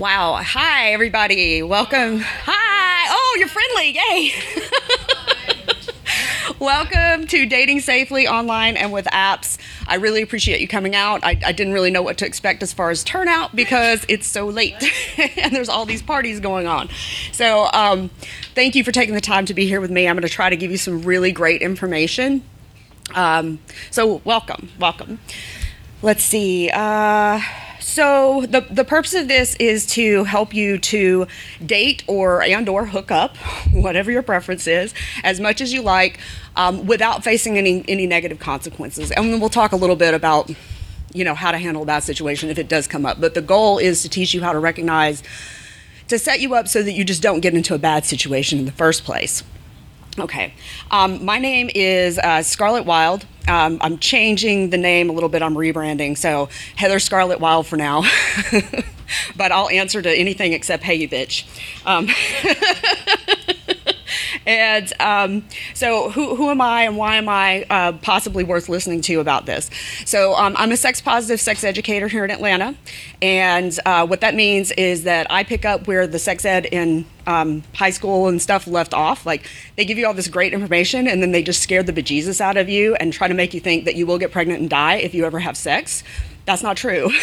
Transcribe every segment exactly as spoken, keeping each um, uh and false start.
Wow. Hi, everybody. Welcome. Hi. Oh, you're friendly. Yay. Welcome to Dating Safely Online and with Apps. I really appreciate you coming out. I, I didn't really know what to expect as far as turnout because it's so late and there's all these parties going on. So um, thank you for taking the time to be here with me. I'm going to try to give you some really great information. Um, so welcome, welcome. Let's see. Uh, so the the purpose of this is to help you to date or and or hook up, whatever your preference is, as much as you like, um, without facing any any negative consequences. And we'll talk a little bit about, you know, how to handle that situation if it does come up. But the goal is to teach you how to recognize, to set you up so that you just don't get into a bad situation in the first place. Okay, um, my name is uh, Scarlett Wild. Um, I'm changing the name a little bit. I'm rebranding, so Heather Scarlett Wild for now. But I'll answer to anything except "Hey, you bitch." Um, and um, so, who who am I, and why am I uh, possibly worth listening to about this? So, um, I'm a sex-positive sex educator here in Atlanta, and uh, what that means is that I pick up where the sex ed in Um, high school and stuff left off. Like, they give you all this great information and then they just scare the bejesus out of you and try to make you think that you will get pregnant and die if you ever have sex. That's not true.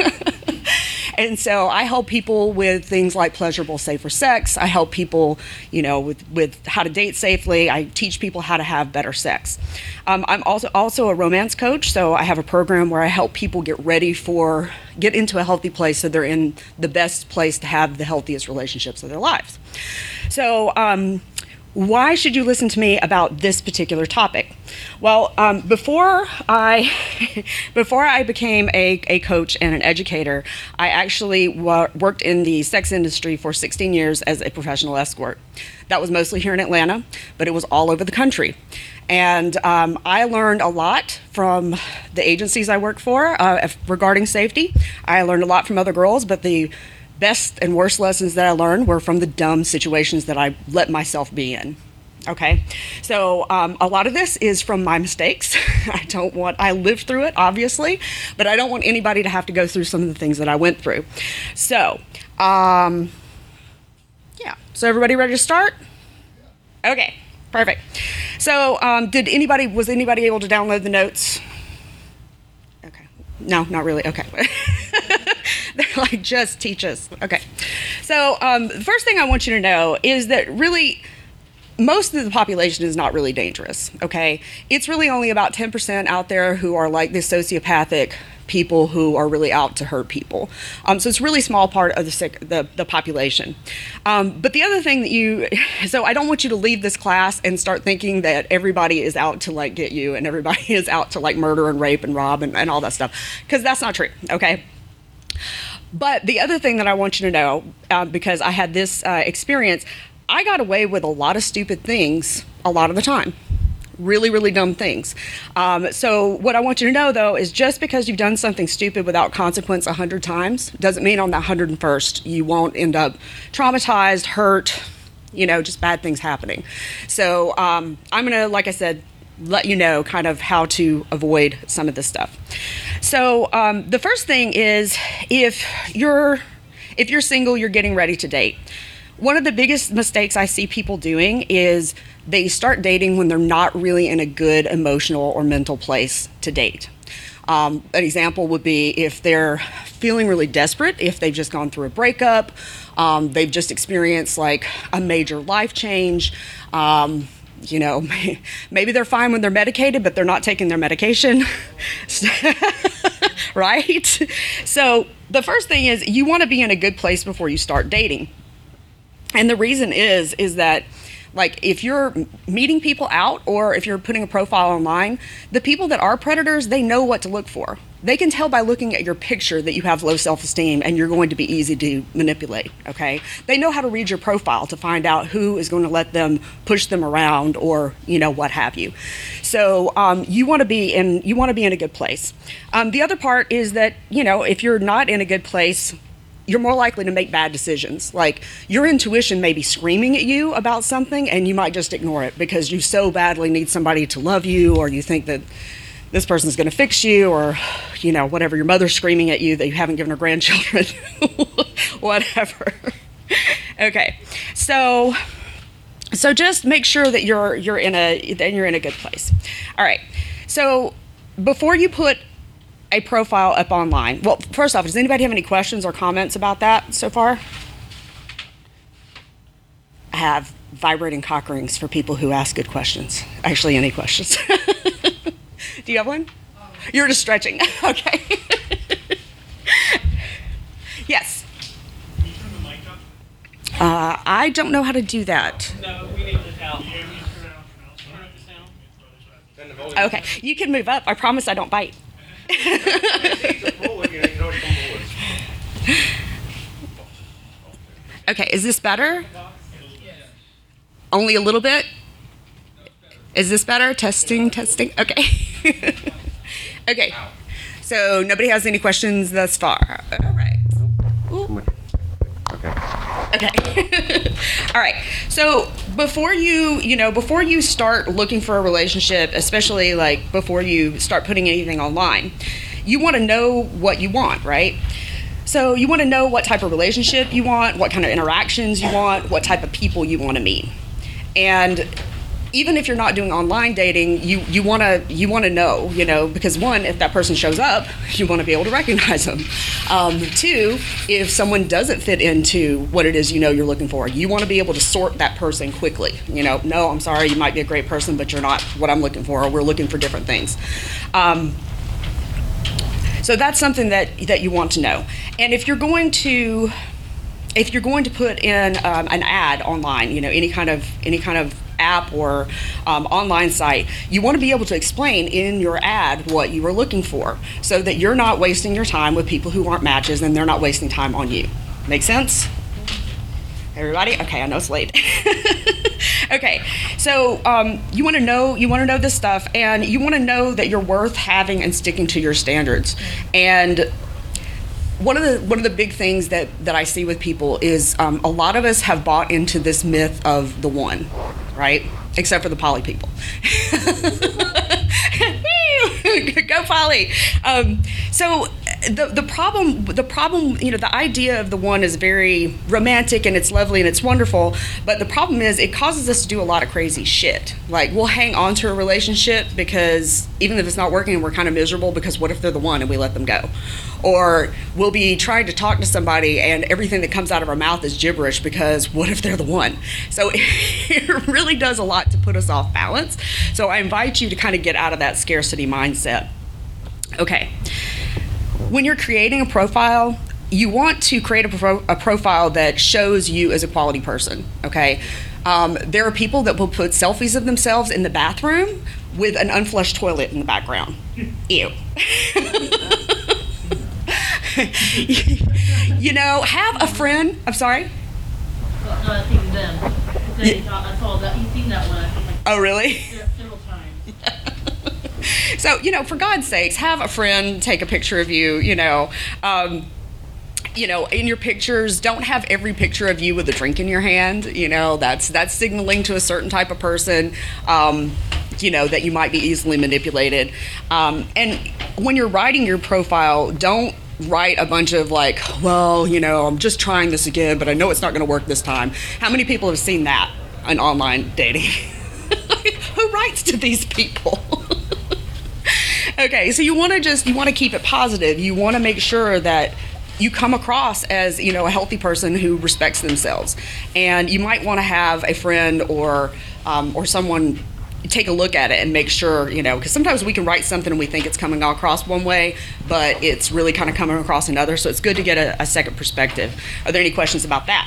And so I help people with things like pleasurable, safer sex. I help people, you know, with, with how to date safely. I teach people how to have better sex. Um, I'm also also a romance coach, so I have a program where I help people get ready for, get into a healthy place so they're in the best place to have the healthiest relationships of their lives. So, um, why should you listen to me about this particular topic? Well, um, before I before I became a, a coach and an educator, I actually wa- worked in the sex industry for sixteen years as a professional escort. That was mostly here in Atlanta, but it was all over the country. And um, I learned a lot from the agencies I worked for uh, regarding safety. I learned a lot from other girls, but the best and worst lessons that I learned were from the dumb situations that I let myself be in. Okay, so um, a lot of this is from my mistakes. I don't want, I lived through it, obviously, but I don't want anybody to have to go through some of the things that I went through. So, um, yeah, so everybody ready to start? Okay, perfect. So, um, did anybody, was anybody able to download the notes? Okay, no, not really, okay. They're like, just teach us. Okay. So um, the first thing I want you to know is that really most of the population is not really dangerous, okay? It's really only about ten percent out there who are like the sociopathic people who are really out to hurt people. Um, so it's a really small part of the, sick, the, the population. Um, but the other thing that you, so I don't want you to leave this class and start thinking that everybody is out to like get you and everybody is out to like murder and rape and rob and, and all that stuff, because that's not true, okay? But the other thing that I want you to know, uh, because I had this uh, experience, I got away with a lot of stupid things a lot of the time. Really, really dumb things. Um, so what I want you to know, though, is just because you've done something stupid without consequence a hundred times doesn't mean on that hundred and first you won't end up traumatized, hurt, you know, just bad things happening. So um, I'm going to, like I said, let you know kind of how to avoid some of this stuff. So um, the first thing is if you're if you're single, you're getting ready to date. One of the biggest mistakes I see people doing is they start dating when they're not really in a good emotional or mental place to date. Um, an example would be if they're feeling really desperate, if they've just gone through a breakup, um, they've just experienced like a major life change. Um, You know, maybe they're fine when they're medicated, but they're not taking their medication, right? So the first thing is you want to be in a good place before you start dating. And the reason is, is that like if you're meeting people out or if you're putting a profile online, the people that are predators, they know what to look for. They can tell by looking at your picture that you have low self-esteem and you're going to be easy to manipulate, okay? They know how to read your profile to find out who is going to let them push them around or, you know, what have you. So um, you want to be in you want to be in a good place. Um, the other part is that, you know, if you're not in a good place, you're more likely to make bad decisions. Like your intuition may be screaming at you about something and you might just ignore it because you so badly need somebody to love you or you think that this person's going to fix you, or, you know, whatever, your mother's screaming at you that you haven't given her grandchildren, you know, whatever, your mother's screaming at you that you haven't given her grandchildren, whatever. Okay, so so just make sure that you're you're in a that you're in a good place. All right, so before you put a profile up online, well, first off, does anybody have any questions or comments about that so far? I have vibrating cock rings for people who ask good questions. Actually, any questions. Do you have one? Um, You're just stretching. Okay. Yes. Can you turn the mic up? Uh, I don't know how to do that. No, we need the help. Yeah, we turn it off. Turn up the sound. Okay, you can move up. I promise I don't bite. Okay, is this better? Only a little bit? Is this better? Testing, testing. Okay. Okay. So nobody has any questions thus far. All right. Ooh. Okay. Okay. All right. So before you, you know, before you start looking for a relationship, especially like before you start putting anything online, you want to know what you want, right? So you want to know what type of relationship you want, what kind of interactions you want, what type of people you want to meet. And even if you're not doing online dating, you you want to you want to know, you know, because one, if that person shows up, you want to be able to recognize them. Um, two, if someone doesn't fit into what it is you know you're looking for, you want to be able to sort that person quickly. You know, no, I'm sorry, you might be a great person, but you're not what I'm looking for, or we're looking for different things. Um, so that's something that that you want to know. And if you're going to if you're going to put in um, an ad online, you know, any kind of any kind of app or um, online site, you want to be able to explain in your ad what you are looking for, so that you're not wasting your time with people who aren't matches, and they're not wasting time on you. Make sense? Everybody? Okay, I know it's late. Okay, so um, you want to know you want to know this stuff, and you want to know that you're worth having and sticking to your standards. And One of the one of the big things that, that I see with people is um, a lot of us have bought into this myth of the one, right? Except for the poly people. Go poly. Um, so the the problem the problem you know the idea of the one is very romantic, and it's lovely and it's wonderful, but the problem is it causes us to do a lot of crazy shit. Like, we'll hang on to a relationship because even if it's not working, we're kind of miserable because what if they're the one and we let them go? Or we'll be trying to talk to somebody and everything that comes out of our mouth is gibberish because what if they're the one? So it really does a lot to put us off balance. So I invite you to kind of get out of that scarcity mindset. Okay. When you're creating a profile, you want to create a, pro- a profile that shows you as a quality person, okay? Um, there are people that will put selfies of themselves in the bathroom with an unflushed toilet in the background. Ew. You know, have a friend. I'm sorry? Well, no, I think them. They, yeah. I saw that. You've seen that one, I think, like, oh, really? several times. So, you know, for God's sakes, have a friend take a picture of you, you know. Um, you know, in your pictures, don't have every picture of you with a drink in your hand. You know, that's that's signaling to a certain type of person, um, you know, that you might be easily manipulated. Um, and when you're writing your profile, don't write a bunch of like, well, you know, I'm just trying this again, but I know it's not going to work this time. How many people have seen that in online dating? Who writes to these people? Okay, so you want to just, you want to keep it positive. You want to make sure that you come across as, you know, a healthy person who respects themselves. And you might want to have a friend or um, or someone take a look at it and make sure, you know, because sometimes we can write something and we think it's coming across one way, but it's really kind of coming across another. So it's good to get a, a second perspective. Are there any questions about that?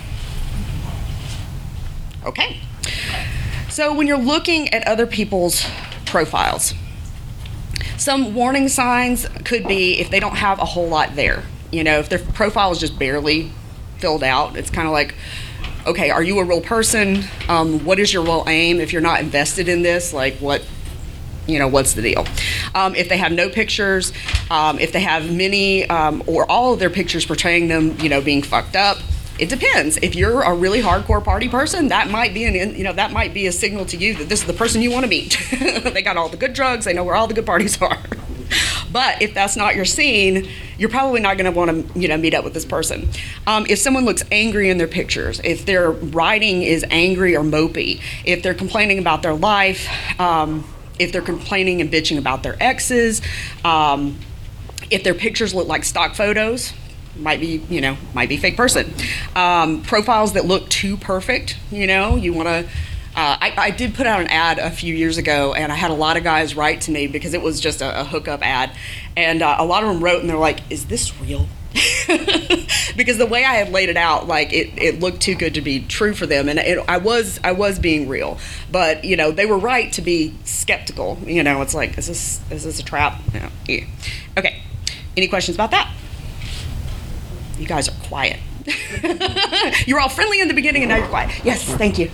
Okay. So when you're looking at other people's profiles, some warning signs could be if they don't have a whole lot there. You know, if their profile is just barely filled out, it's kind of like, okay, are you a real person? Um, what is your real aim? If you're not invested in this, like what, you know, what's the deal? Um, if they have no pictures, um, if they have many um, or all of their pictures portraying them, you know, being fucked up, it depends. If you're a really hardcore party person, that might be an, you know, that might be a signal to you that this is the person you want to meet. They got all the good drugs. They know where all the good parties are. But if that's not your scene, you're probably not going to want to, you know, meet up with this person. Um, if someone looks angry in their pictures, if their writing is angry or mopey, if they're complaining about their life, um, if they're complaining and bitching about their exes, um, if their pictures look like stock photos, might be, you know, might be fake person. Um, profiles that look too perfect, you know, you want to. Uh, I, I did put out an ad a few years ago, and I had a lot of guys write to me because it was just a, a hookup ad, and uh, a lot of them wrote, and they're like, "Is this real?" Because the way I had laid it out, like it, it looked too good to be true for them, and it, I was I was being real, but you know they were right to be skeptical. You know, it's like, is this is this a trap? You know, yeah. Okay. Any questions about that? You guys are quiet. You were all friendly in the beginning, and now you're quiet. Yes, thank you.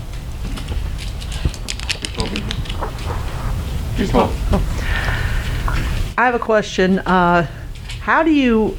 I have a question. Uh, how do you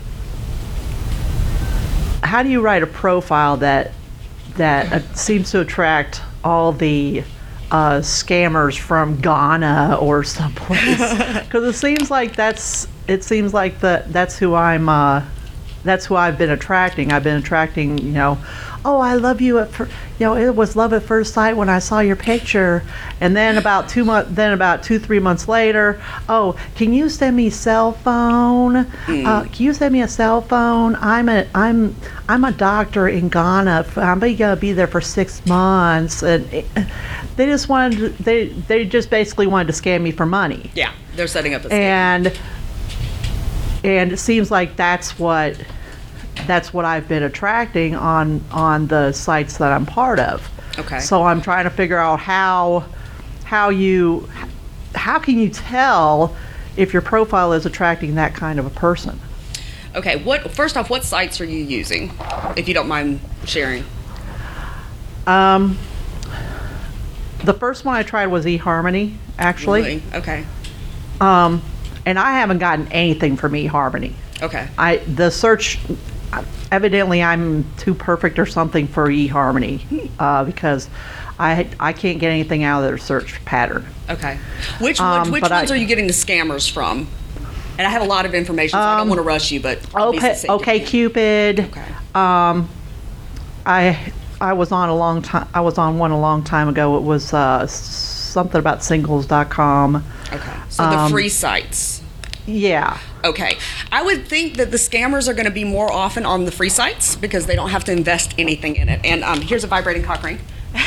how do you write a profile that that uh, seems to attract all the uh, scammers from Ghana or someplace? Because it seems like that's it seems like the that's who I'm uh, that's who I've been attracting. I've been attracting, you know. Oh, I love you at fir-, you know, it was love at first sight when I saw your picture, and then about two months, then about two, three months later, oh, can you send me cell phone? Mm. Uh, can you send me a cell phone? I'm a, I'm, I'm a doctor in Ghana. I'm gonna be there for six months, and it, they just wanted, to, they, they just basically wanted to scam me for money. Yeah, they're setting up a scam. And, and it seems like that's what. That's what I've been attracting on on the sites that I'm part of. Okay. So I'm trying to figure out how how you how can you tell if your profile is attracting that kind of a person? Okay. What first off, what sites are you using, if you don't mind sharing? Um, the first one I tried was eHarmony, actually. Really? Okay. Um, and I haven't gotten anything from eHarmony. Okay. I the search. Evidently, I'm too perfect or something for eHarmony uh, because I I can't get anything out of their search pattern. Okay. Which Um, which but ones I- are you getting the scammers from? And I have a lot of information, so I don't Um, want to rush you, but I'll be Okay, succinct. okay, Cupid. Okay. Um, I I was on a long time. I was on one a long time ago. It was uh, something about singles dot com. Okay. So the um, free sites. Yeah. Okay. I would think that the scammers are going to be more often on the free sites because they don't have to invest anything in it. And um, here's a vibrating cock ring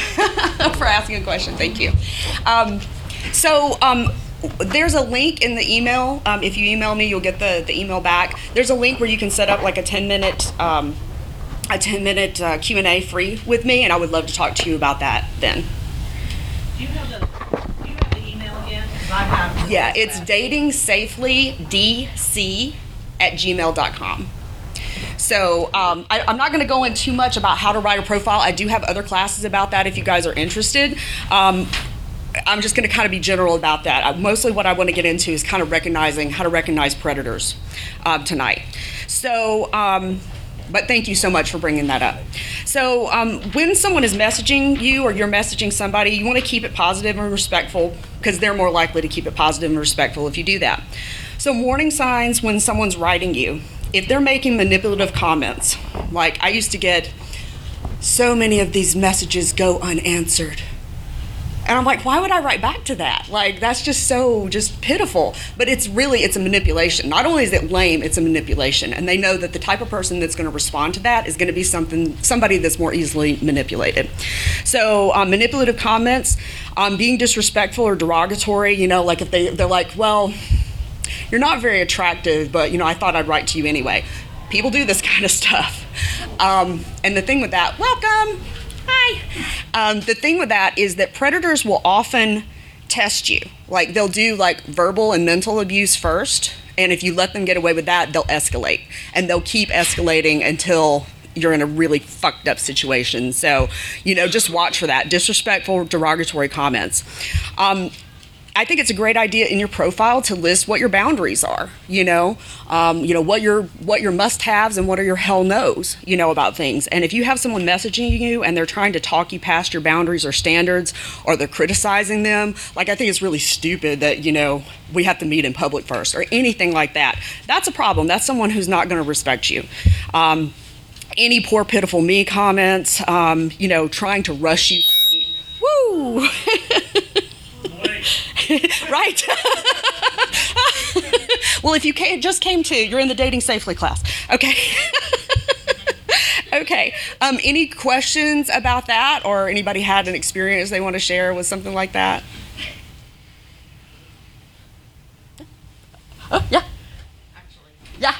for asking a question. Thank you. Um, so um, there's a link in the email. Um, if you email me, you'll get the, the email back. There's a link where you can set up like a ten minute um, a ten minute uh, Q and A free with me, and I would love to talk to you about that then. Do you have the, do you have the email again? 'Cause I have. Yeah, it's dating safely D C at gmail dot com. So um, I, I'm not going to go in too much about how to write a profile. I do have other classes about that if you guys are interested. Um, I'm just going to kind of be general about that. Uh, mostly what I want to get into is kind of recognizing how to recognize predators uh, tonight. So, um, but thank you so much for bringing that up. So um, when someone is messaging you or you're messaging somebody, you want to keep it positive and respectful because they're more likely to keep it positive and respectful if you do that. So warning signs when someone's writing you. If they're making manipulative comments, like I used to get so many of these messages go unanswered. And I'm like, why would I write back to that? Like, that's just so just pitiful. But it's really, it's a manipulation. Not only is it lame, it's a manipulation. And they know that the type of person that's going to respond to that is going to be something, somebody that's more easily manipulated. So um, manipulative comments, um, being disrespectful or derogatory, you know, like if they, they're like, well, you're not very attractive, but, you know, I thought I'd write to you anyway. People do this kind of stuff. Um, and the thing with that, welcome. Hi. Um, the thing with that is that predators will often test you. Like they'll do like verbal and mental abuse first. And if you let them get away with that, they'll escalate. And they'll keep escalating until you're in a really fucked up situation. So, you know, just watch for that. Disrespectful, derogatory comments. Um, I think it's a great idea in your profile to list what your boundaries are. You know, um, you know what your what your must-haves and what are your hell no's. You know about things. And if you have someone messaging you and they're trying to talk you past your boundaries or standards, or they're criticizing them, like I think it's really stupid that you know we have to meet in public first or anything like that. That's a problem. That's someone who's not going to respect you. Um, any poor pitiful me comments. Um, you know, trying to rush you. Woo. Right. Well, if you came, just came to, you're in the Dating Safely class. Okay. Okay. Um, any questions about that, or anybody had an experience they want to share with something like that? Oh, yeah. Actually. Yeah.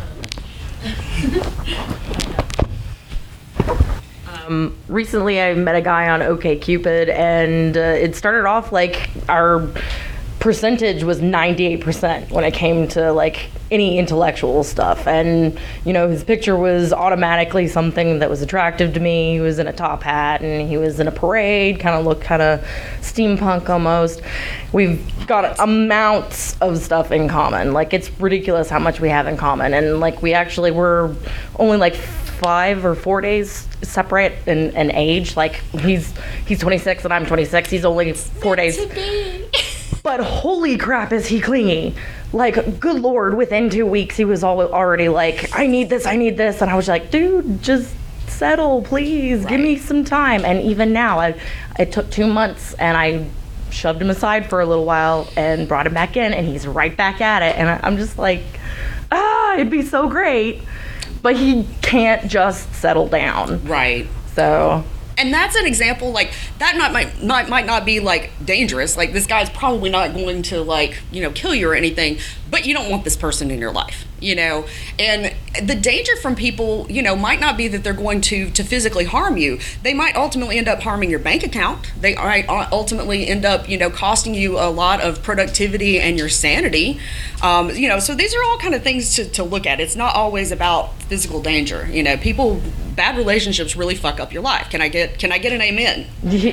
Um, recently, I met a guy on OkCupid, and uh, it started off like our percentage was ninety-eight percent when it came to like any intellectual stuff. And, you know, his picture was automatically something that was attractive to me. He was in a top hat and he was in a parade, kind of looked kind of steampunk almost. We've got amounts of stuff in common. Like, it's ridiculous how much we have in common. And like, we actually were only like five or four days separate in, in age. Like, he's he's twenty-six and I'm twenty-six. He's only four days. But holy crap, is he clingy. Like, good Lord, within two weeks, he was al- already like, I need this, I need this. And I was like, dude, just settle, please. Right. Give me some time. And even now, I, it took two months and I shoved him aside for a little while and brought him back in, and he's right back at it. And I, I'm just like, ah, it'd be so great. But he can't just settle down. Right. So... And that's an example, like, that not, might, might might not be, like, dangerous. Like, this guy's probably not going to, like, you know, kill you or anything, but you don't want this person in your life, you know? And the danger from people, you know, might not be that they're going to, to physically harm you. They might ultimately end up harming your bank account. They might ultimately end up, you know, costing you a lot of productivity and your sanity. Um, you know, so these are all kind of things to, to look at. It's not always about physical danger. You know, people, bad relationships really fuck up your life. Can I get, can I get an amen?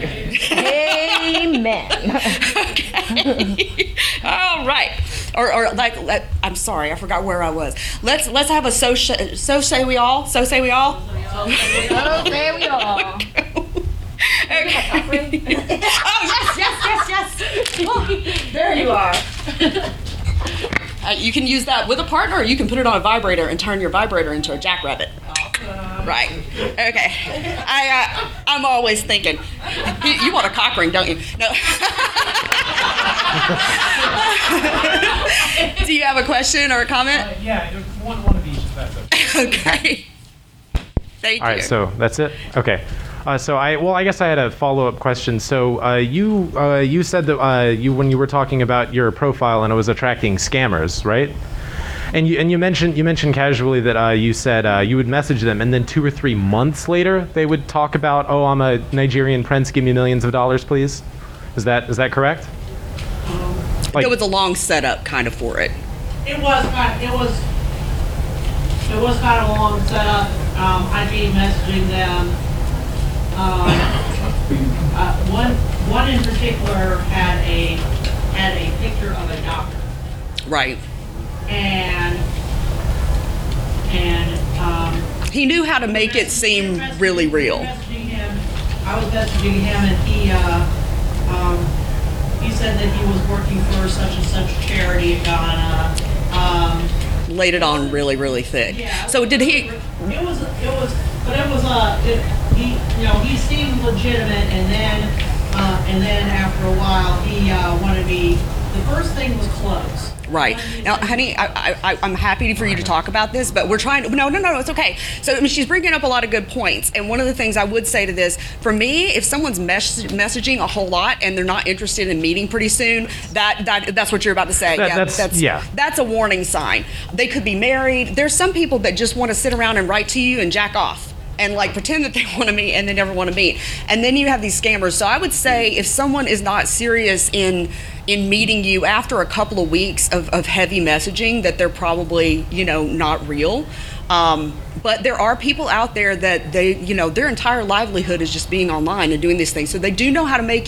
Amen. Okay. All right. Or, or like, let, I'm sorry, I forgot where I was. Let's let's have a so sh- so say we all. So say we all. So there we are. Okay. Oh yes, yes, yes, yes. There you are. Uh, you can use that with a partner, or you can put it on a vibrator and turn your vibrator into a jackrabbit. Awesome. Right. Okay. I uh, I'm always thinking. You, you want a cock ring, don't you? No. Do you have a question or a comment? Uh, yeah, one, one of each, if that's okay. Okay. Thank All you. right, so that's it? Okay. Uh, so I, well, I guess I had a follow-up question. So uh, you, uh, you said that uh, you, when you were talking about your profile and it was attracting scammers, right? And you, and you mentioned, you mentioned casually that uh, you said uh, you would message them, and then two or three months later they would talk about, oh, I'm a Nigerian prince, give me millions of dollars, please. Is that, is that correct? Like, It was a long setup kind of for it. It was kind it was it was kind of a long setup. Um, I'd be messaging them. Um, uh, one one in particular had a had a picture of a doctor, Right. and and um, He knew how to make it seem really real. Messaging him, I was messaging him, and he uh, um, he said that he was working for such and such charity in Ghana. Um, Laid it on really, really thick. Yeah. So did he? It was, it was, but it was, uh, it, he, you know, he seemed legitimate, and then, uh, and then after a while, he, uh, wanted me, the first thing was clothes. Right. Now, honey, I, I, I'm happy for you to talk about this, but we're trying to, no, no, no, it's okay. So I mean, she's bringing up a lot of good points. And one of the things I would say to this, for me, if someone's mes- messaging a whole lot and they're not interested in meeting pretty soon, that, that that's what you're about to say. That- yeah, that's- that's, yeah. that's a warning sign. They could be married. There's some people that just want to sit around and write to you and jack off and like pretend that they want to meet and they never want to meet. And then you have these scammers. So I would say if someone is not serious in in meeting you after a couple of weeks of, of heavy messaging, that they're probably, you know, not real. Um, but there are people out there that they, you know, their entire livelihood is just being online and doing these things. So they do know how to make it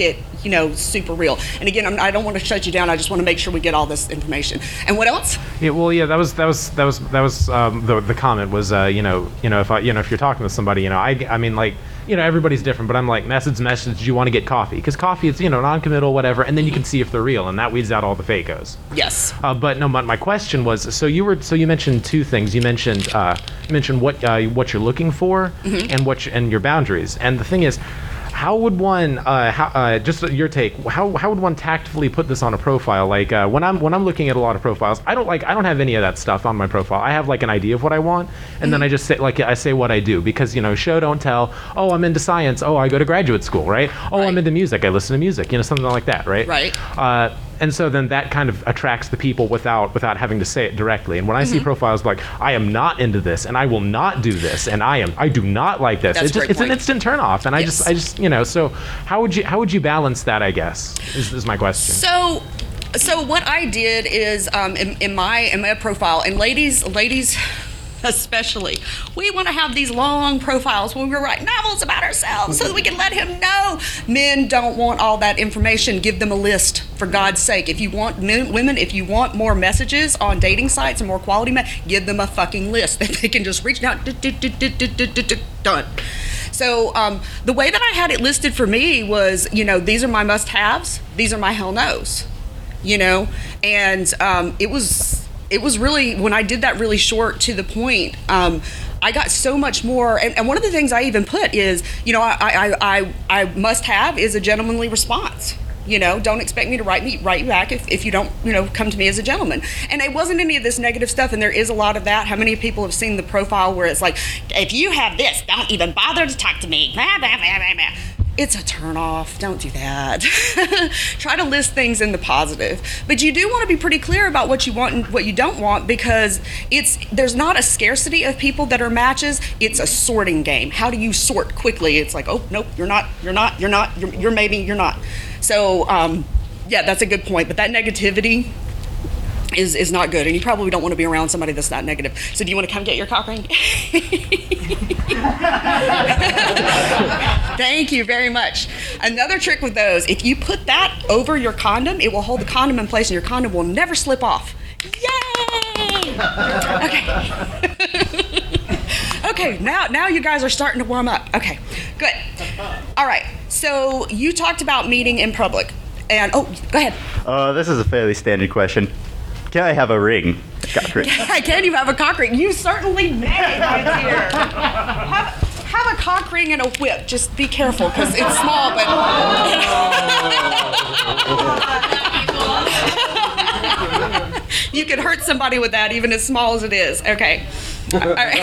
you know, super real. And again, I'm, I don't want to shut you down. I just want to make sure we get all this information. And what else? Yeah, well, yeah, that was that was that was that was um, the the comment was, uh, you know, you know, if I, you know, if you're talking to somebody, you know, I, I mean, like, you know, everybody's different, but I'm like, message, message, do you want to get coffee? Because coffee is, you know, non-committal, whatever, and then you can see if they're real, and that weeds out all the fakos. Yes. Uh, but no, my, my question was, so you were, so you mentioned two things. You mentioned, uh, you mentioned what uh, what you're looking for, mm-hmm. and what you, and your boundaries. And the thing is, how would one, uh, how, uh, just your take, how how would one tactfully put this on a profile? Like uh, when I'm when I'm looking at a lot of profiles, I don't like I don't have any of that stuff on my profile. I have like an idea of what I want, and mm-hmm. then I just say like I say what I do, because you know, show don't tell. Oh, I'm into science. Oh, I go to graduate school, right? Oh, right. I'm into music. I listen to music. You know, something like that, right? Right. Uh, and so then that kind of attracts the people without without having to say it directly. And when I mm-hmm. see profiles like, I am not into this, and I will not do this, and I am I do not like this, That's it's, just, it's an instant turn off. And I yes. just I just you know, so how would you how would you balance that, I guess, is, is my question. So so what I did is um, in, in my in my profile, and ladies ladies especially, we want to have these long profiles when we write novels about ourselves so that we can let him know. Men don't want all that information. Give them a list, for God's sake. If you want men, women, if you want more messages on dating sites and more quality men, give them a fucking list that they can just reach down. Done. So um, the way that I had it listed for me was, you know, these are my must-haves. These are my hell no's. You know, and um, it was. It was really, when I did that really short to the point, um, I got so much more. And, and one of the things I even put is, you know, I, I, I, I must have is a gentlemanly response. You know, don't expect me to write me write you back if, if you don't, you know, come to me as a gentleman. And it wasn't any of this negative stuff, and there is a lot of that. How many people have seen the profile where it's like, if you have this, don't even bother to talk to me. Blah, blah, blah, blah, blah. It's a turn off. Don't do that. Try to list things in the positive. But you do want to be pretty clear about what you want and what you don't want, because it's there's not a scarcity of people that are matches. It's a sorting game. How do you sort quickly? It's like, oh, nope, you're not, you're not, you're not, you're, you're maybe, you're not. So, um, yeah, that's a good point. But that negativity is is not good, and you probably don't want to be around somebody that's not negative. So do you want to come get your cock ring? Thank you very much. Another trick with those, if you put that over your condom, it will hold the condom in place and your condom will never slip off. Yay! Okay. Okay, now now you guys are starting to warm up. Okay, good. All right, so you talked about meeting in public. And, oh, go ahead. Uh, this is a fairly standard question. Can I have a ring? Cock ring. Can you have a cock ring? You certainly may, my dear. Have, have a cock ring and a whip. Just be careful, because it's small, but... You can hurt somebody with that, even as small as it is. Okay. All right.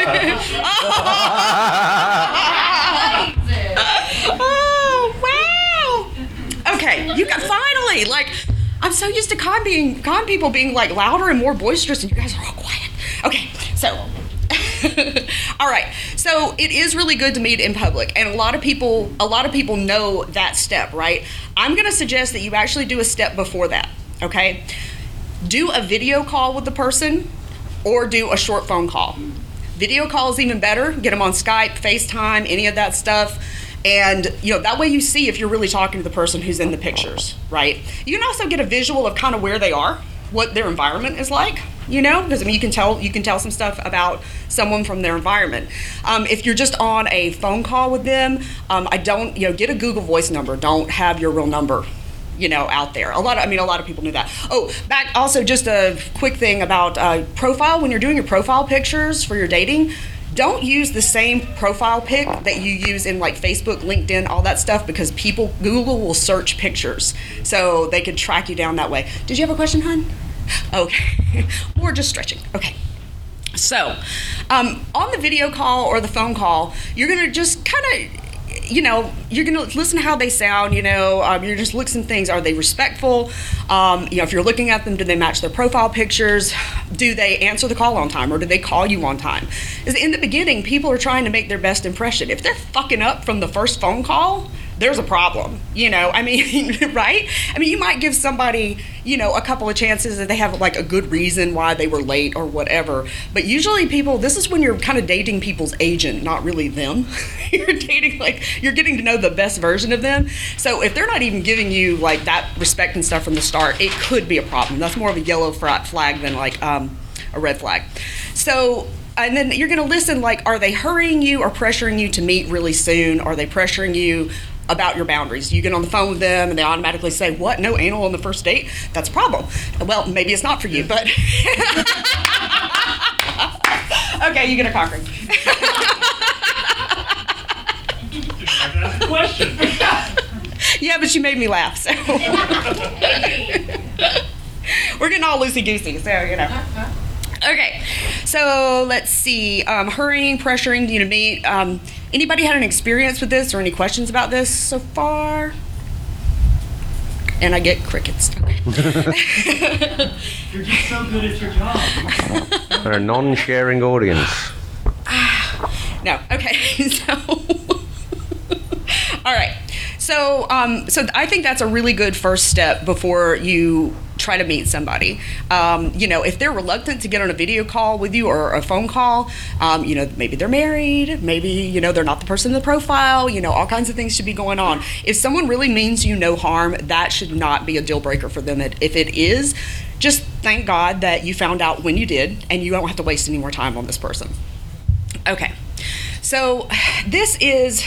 Oh, wow. Okay, you got finally, like... I'm so used to con being con people being like louder and more boisterous, and you guys are all quiet. Okay, so all right. So it is really good to meet in public, and a lot of people a lot of people know that step, right? I'm gonna suggest that you actually do a step before that, okay? Do a video call with the person, or do a short phone call. Video call is even better. Get them on Skype, FaceTime, any of that stuff. And, you know, that way you see if you're really talking to the person who's in the pictures, right? You can also get a visual of kind of where they are, what their environment is like, you know, because, I mean, you can tell you can tell some stuff about someone from their environment. Um, if you're just on a phone call with them, um, I don't, you know, get a Google Voice number. Don't have your real number, you know, out there. A lot of, I mean, a lot of people knew that. Oh, back, also just a quick thing about uh, profile. When you're doing your profile pictures for your dating, don't use the same profile pic that you use in like Facebook, LinkedIn, all that stuff, because people, Google will search pictures, so they can track you down that way. Did you have a question, hon? Okay, more just stretching. Okay. So, um, on the video call or the phone call, you're gonna just kind of, you know, you're gonna listen to how they sound. You know, um, you're just looking at things. Are they respectful? Um, you know, if you're looking at them, do they match their profile pictures? Do they answer the call on time, or do they call you on time? Because in the beginning, people are trying to make their best impression. If they're fucking up from the first phone call, there's a problem, you know, I mean, right? I mean, you might give somebody, you know, a couple of chances that they have like a good reason why they were late or whatever. But usually people, this is when you're kind of dating people's agent, not really them. You're dating, like, you're getting to know the best version of them. So if they're not even giving you like that respect and stuff from the start, it could be a problem. That's more of a yellow fra- flag than like um, a red flag. So, and then you're going to listen, like, are they hurrying you or pressuring you to meet really soon? Are they pressuring you about your boundaries? You get on the phone with them and they automatically say, what, no anal on the first date? That's a problem. Well, maybe it's not for you, but. Okay, you get a cock ring. That's a question. Yeah, but you made me laugh, so. We're getting all loosey-goosey, so, you know. Okay, so let's see. Um, hurrying, pressuring you to meet. Um, anybody had an experience with this or any questions about this so far? And I get crickets. Okay. You're just so good at your job. They're a non-sharing audience. No. Okay. So. All right. So, um, so I think that's a really good first step before you try to meet somebody. Um, you know, if they're reluctant to get on a video call with you or a phone call, um, you know, maybe they're married, maybe, you know, they're not the person in the profile, you know, all kinds of things should be going on. If someone really means you no harm, that should not be a deal breaker for them. If it is, just thank God that you found out when you did and you don't have to waste any more time on this person. Okay. So this is,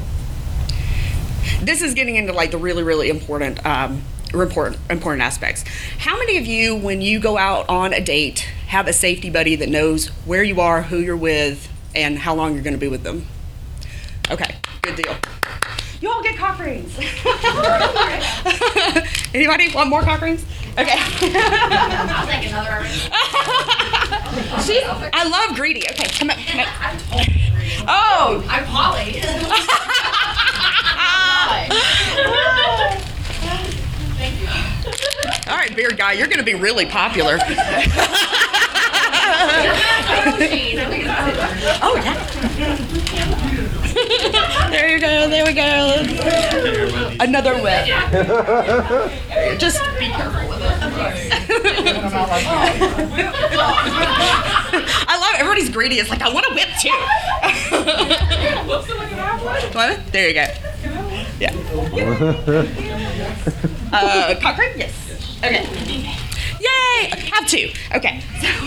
this is getting into like the really, really important um, important important aspects. How many of you, when you go out on a date, have a safety buddy that knows where you are, who you're with, and how long you're going to be with them? Okay, good deal. You all get cock rings. Anybody want more cock rings? Okay. I'll take another already. She, I love greedy. Okay, come on. Come on. I'm totally greedy. Oh. I'm Polly. Thank you. All right, beard guy, you're going to be really popular. Oh, yeah. There you go, there we go. Another whip. Just be careful with it. I love it. Everybody's greedy. It's like, I want a whip too. What? There you go. Yeah. Uh, cock ring? Yes. Okay. Yay! Have two. Okay.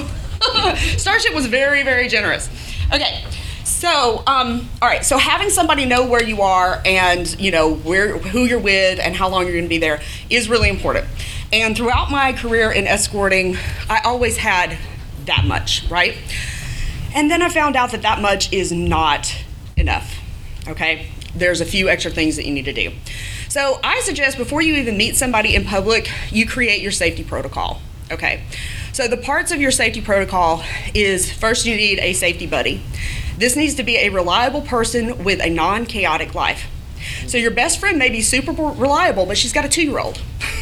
So, Starship was very, very generous. Okay. So, um, all right. So having somebody know where you are and, you know, where, who you're with and how long you're going to be there is really important. And throughout my career in escorting, I always had that much, right? And then I found out that that much is not enough, okay? There's a few extra things that you need to do. So I suggest before you even meet somebody in public, you create your safety protocol, okay? So the parts of your safety protocol is, first you need a safety buddy. This needs to be a reliable person with a non-chaotic life. So your best friend may be super reliable, but she's got a two-year-old.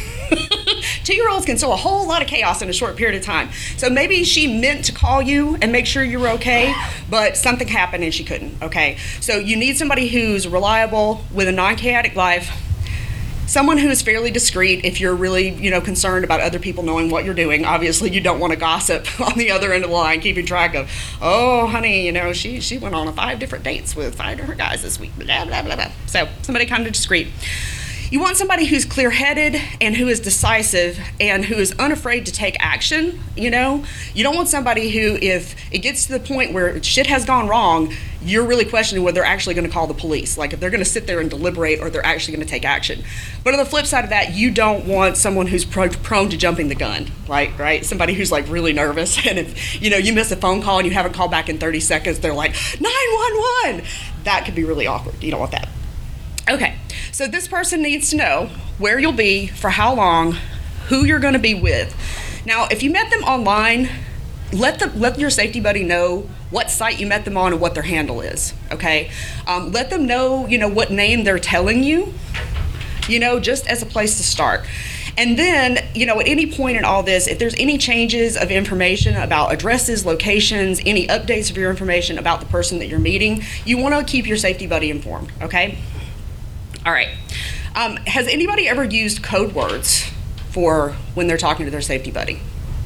Two-year-olds can sow a whole lot of chaos in a short period of time. So maybe she meant to call you and make sure you were okay, but something happened and she couldn't, okay? So you need somebody who's reliable with a non-chaotic life, someone who is fairly discreet if you're really, you know, concerned about other people knowing what you're doing. Obviously, you don't want to gossip on the other end of the line, keeping track of, oh, honey, you know, she she went on a five different dates with five different guys this week, blah, blah, blah, blah. So somebody kind of discreet. You want somebody who's clear-headed and who is decisive and who is unafraid to take action, you know? You don't want somebody who, if it gets to the point where shit has gone wrong, you're really questioning whether they're actually going to call the police. Like if they're going to sit there and deliberate or they're actually going to take action. But on the flip side of that, you don't want someone who's pro- prone to jumping the gun, right? Right? Somebody who's like really nervous, and if, you know, you miss a phone call and you haven't called back in thirty seconds, they're like, nine one one! That could be really awkward. You don't want that. Okay, so this person needs to know where you'll be, for how long, who you're going to be with. Now, if you met them online, let the let your safety buddy know what site you met them on and what their handle is, okay? Um, let them know, you know, what name they're telling you, you know, just as a place to start. And then, you know, at any point in all this, if there's any changes of information about addresses, locations, any updates of your information about the person that you're meeting, you want to keep your safety buddy informed, okay? All right. Um, has anybody ever used code words for when they're talking to their safety buddy?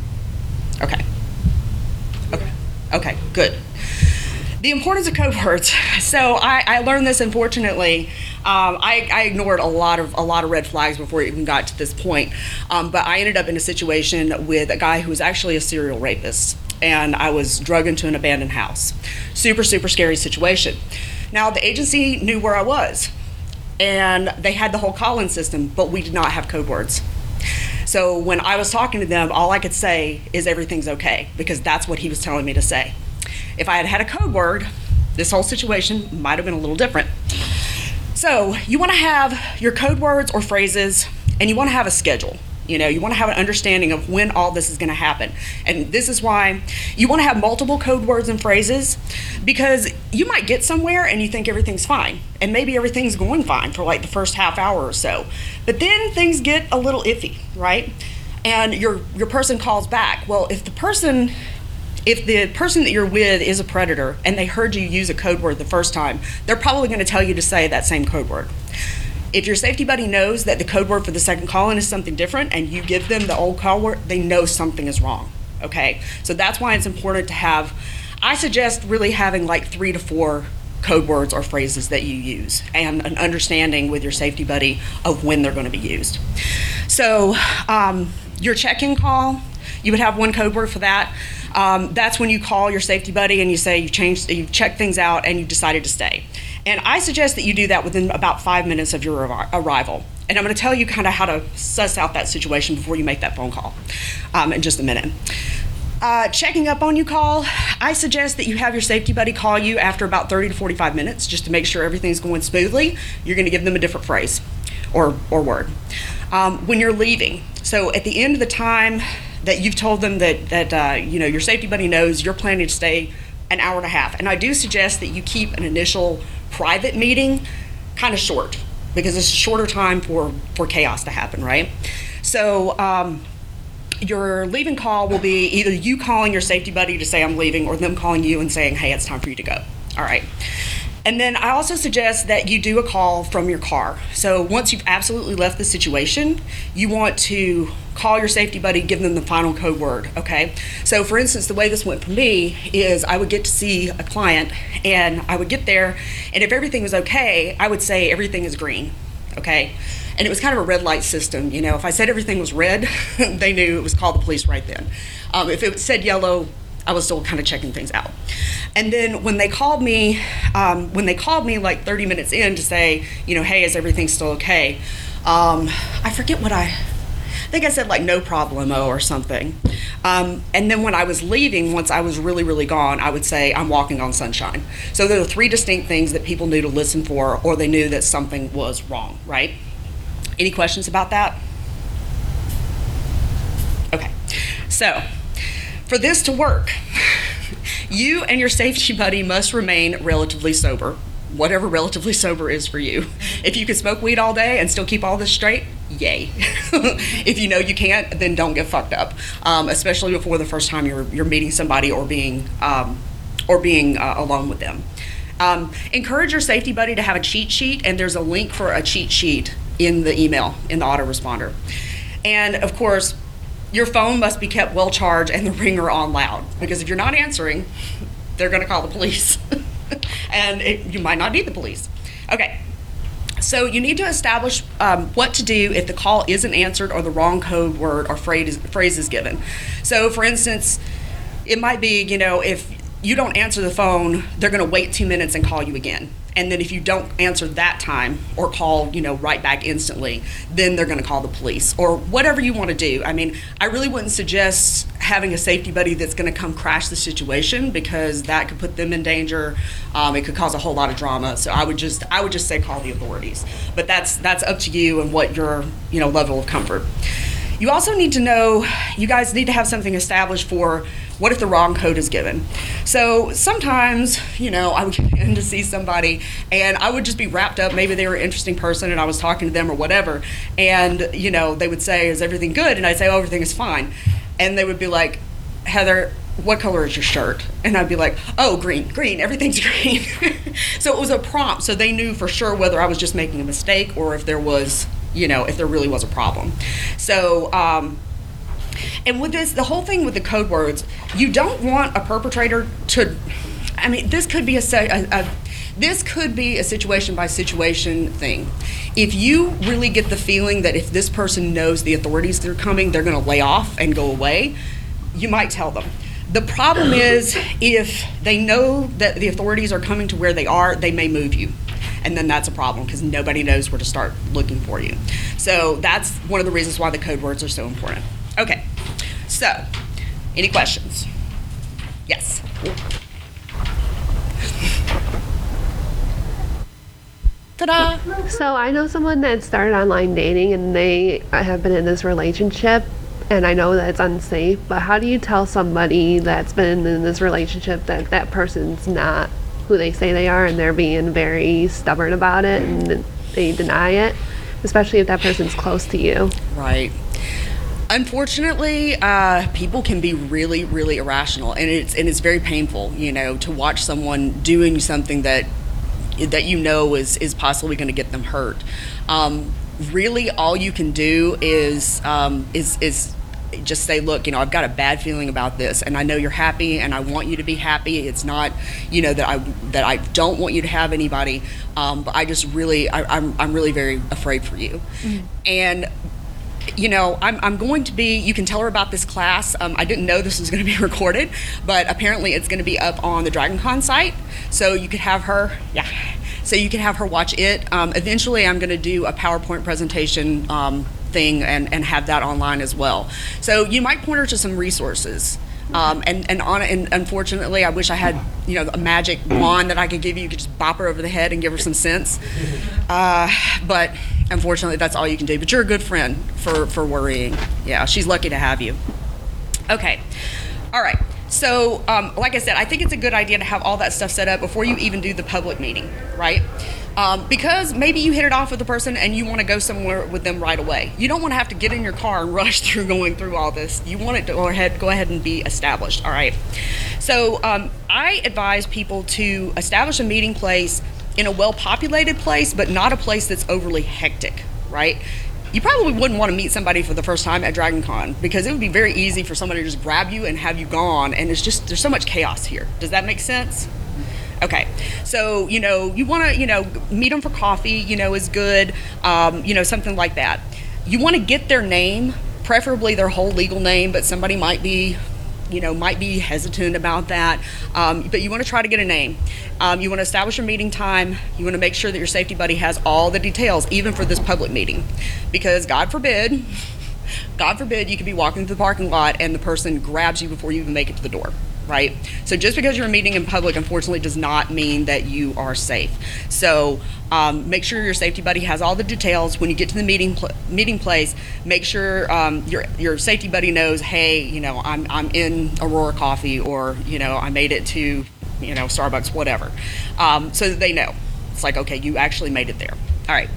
Okay. Okay. Okay, good. The importance of code words. So I, I learned this, unfortunately. Um, I, I ignored a lot of a lot of red flags before it even got to this point. Um, but I ended up in a situation with a guy who was actually a serial rapist, and I was drugged into an abandoned house. Super, super scary situation. Now, the agency knew where I was, and they had the whole call-in system, but we did not have code words. So when I was talking to them, all I could say is everything's okay, because that's what he was telling me to say. If I had had a code word, this whole situation might have been a little different. So you want to have your code words or phrases, and you want to have a schedule. You know, you want to have an understanding of when all this is going to happen. And this is why you want to have multiple code words and phrases, because you might get somewhere and you think everything's fine. And maybe everything's going fine for like the first half hour or so. But then things get a little iffy, right? And your your person calls back. Well, if the person if the person that you're with is a predator and they heard you use a code word the first time, they're probably going to tell you to say that same code word. If your safety buddy knows that the code word for the second call-in is something different and you give them the old call word, they know something is wrong, okay? So that's why it's important to have, I suggest really having like three to four code words or phrases that you use and an understanding with your safety buddy of when they're going to be used. So um, your check-in call, you would have one code word for that. Um, that's when you call your safety buddy and you say you've changed, you've checked things out and you've decided to stay. And I suggest that you do that within about five minutes of your arri- arrival. And I'm going to tell you kind of how to suss out that situation before you make that phone call um, in just a minute. Uh, checking up on you call, I suggest that you have your safety buddy call you after about thirty to forty-five minutes just to make sure everything's going smoothly. You're going to give them a different phrase or, or word. Um, when you're leaving, so at the end of the time that you've told them that, that uh, you know, your safety buddy knows you're planning to stay an hour and a half. And I do suggest that you keep an initial private meeting kind of short, because it's a shorter time for, for chaos to happen, right? So um, your leaving call will be either you calling your safety buddy to say I'm leaving or them calling you and saying, hey, it's time for you to go. All right. And then I also suggest that you do a call from your car. So once you've absolutely left the situation, you want to call your safety buddy, give them the final code word, okay? So for instance, the way this went for me is I would get to see a client and I would get there, and if everything was okay, I would say everything is green, okay? And it was kind of a red light system, you know. If I said everything was red, they knew it was call the police right then. Um, if it said yellow, I was still kind of checking things out. And then when they called me, um, when they called me like thirty minutes in to say, you know, hey, is everything still okay? Um, I forget what I, I think I said like no problemo or something. Um, and then when I was leaving, once I was really, really gone, I would say I'm walking on sunshine. So there are three distinct things that people knew to listen for, or they knew that something was wrong, right? Any questions about that? Okay, so for this to work, you and your safety buddy must remain relatively sober, whatever relatively sober is for you. If you can smoke weed all day and still keep all this straight, yay. If you know you can't, then don't get fucked up, um, especially before the first time you're you're meeting somebody or being um, or being uh, alone with them. Um, encourage your safety buddy to have a cheat sheet, and there's a link for a cheat sheet in the email, in the autoresponder. And of course, your phone must be kept well charged and the ringer on loud, because if you're not answering, they're going to call the police. And it, you might not need the police. Okay, so you need to establish um, what to do if the call isn't answered or the wrong code word or phrase, phrase is given. So for instance, it might be, you know, if you don't answer the phone, they're going to wait two minutes and call you again. And then if you don't answer that time or call, you know, right back instantly, then they're going to call the police or whatever you want to do. I mean, I really wouldn't suggest having a safety buddy that's going to come crash the situation, because that could put them in danger. Um, it could cause a whole lot of drama. So I would just, I would just say call the authorities. But that's that's up to you and what your, you know, level of comfort. You also need to know, you guys need to have something established for what if the wrong code is given. So sometimes, you know, I would get in to see somebody and I would just be wrapped up, maybe they were an interesting person and I was talking to them or whatever, and, you know, they would say, is everything good? And I'd say, oh, everything is fine. And they would be like, Heather, what color is your shirt? And I'd be like, oh, green, green, everything's green. So it was a prompt, so they knew for sure whether I was just making a mistake or if there was, you know, if there really was a problem. So, um, and with this, the whole thing with the code words, you don't want a perpetrator to, I mean, this could be a, a, a this could be a situation by situation thing. If you really get the feeling that if this person knows the authorities that are coming, they're gonna lay off and go away, you might tell them. The problem is if they know that the authorities are coming to where they are, they may move you. And then that's a problem because nobody knows where to start looking for you. So that's one of the reasons why the code words are so important. Okay, so any questions? Yes. Ta-da! So I know someone that started online dating and they have been in this relationship, and I know that it's unsafe, but how do you tell somebody that's been in this relationship that that person's not who they say they are and they're being very stubborn about it and they deny it, especially if that person's close to you? Right. Unfortunately, uh, people can be really, really irrational, and it's and it's very painful, you know, to watch someone doing something that that you know is is possibly going to get them hurt. Um, really, all you can do is um, is is just say, look, you know, I've got a bad feeling about this, and I know you're happy, and I want you to be happy. It's not, you know, that I that I don't want you to have anybody, um, but I just really, I, I'm I'm really very afraid for you, mm-hmm. and. You know, I'm, I'm going to be, you can tell her about this class. Um, I didn't know this was going to be recorded, but apparently it's going to be up on the DragonCon site. So you could have her, yeah. So you can have her watch it. Um, eventually I'm going to do a PowerPoint presentation um, thing and, and have that online as well. So you might point her to some resources. Um, and and, on, and unfortunately, I wish I had, you know, a magic wand that I could give you. You could just bop her over the head and give her some sense. Uh, but unfortunately, that's all you can do. But you're a good friend for, for worrying. Yeah, she's lucky to have you. Okay. All right. So, um, like I said, I think it's a good idea to have all that stuff set up before you even do the public meeting, right? Um, because maybe you hit it off with the person and you want to go somewhere with them right away. You don't want to have to get in your car and rush through going through all this. You want it to go ahead, go ahead and be established, all right? So um, I advise people to establish a meeting place in a well-populated place, but not a place that's overly hectic, right? You probably wouldn't want to meet somebody for the first time at DragonCon because it would be very easy for somebody to just grab you and have you gone, and it's just, there's so much chaos here. Does that make sense? Okay, so, you know, you want to, you know, meet them for coffee, you know, is good, um, you know, something like that. You want to get their name, preferably their whole legal name, but somebody might be, you know, might be hesitant about that, um, but you want to try to get a name. Um, you want to establish a meeting time. You want to make sure that your safety buddy has all the details, even for this public meeting, because God forbid, God forbid you could be walking through the parking lot and the person grabs you before you even make it to the door. Right? So just because you're a meeting in public, unfortunately, does not mean that you are safe. So um, make sure your safety buddy has all the details. When you get to the meeting pl- meeting place, make sure um, your your safety buddy knows, hey, you know, I'm I'm in Aurora Coffee, or you know, I made it to, you know, Starbucks, whatever, um, so that they know. It's like, okay, you actually made it there. All right.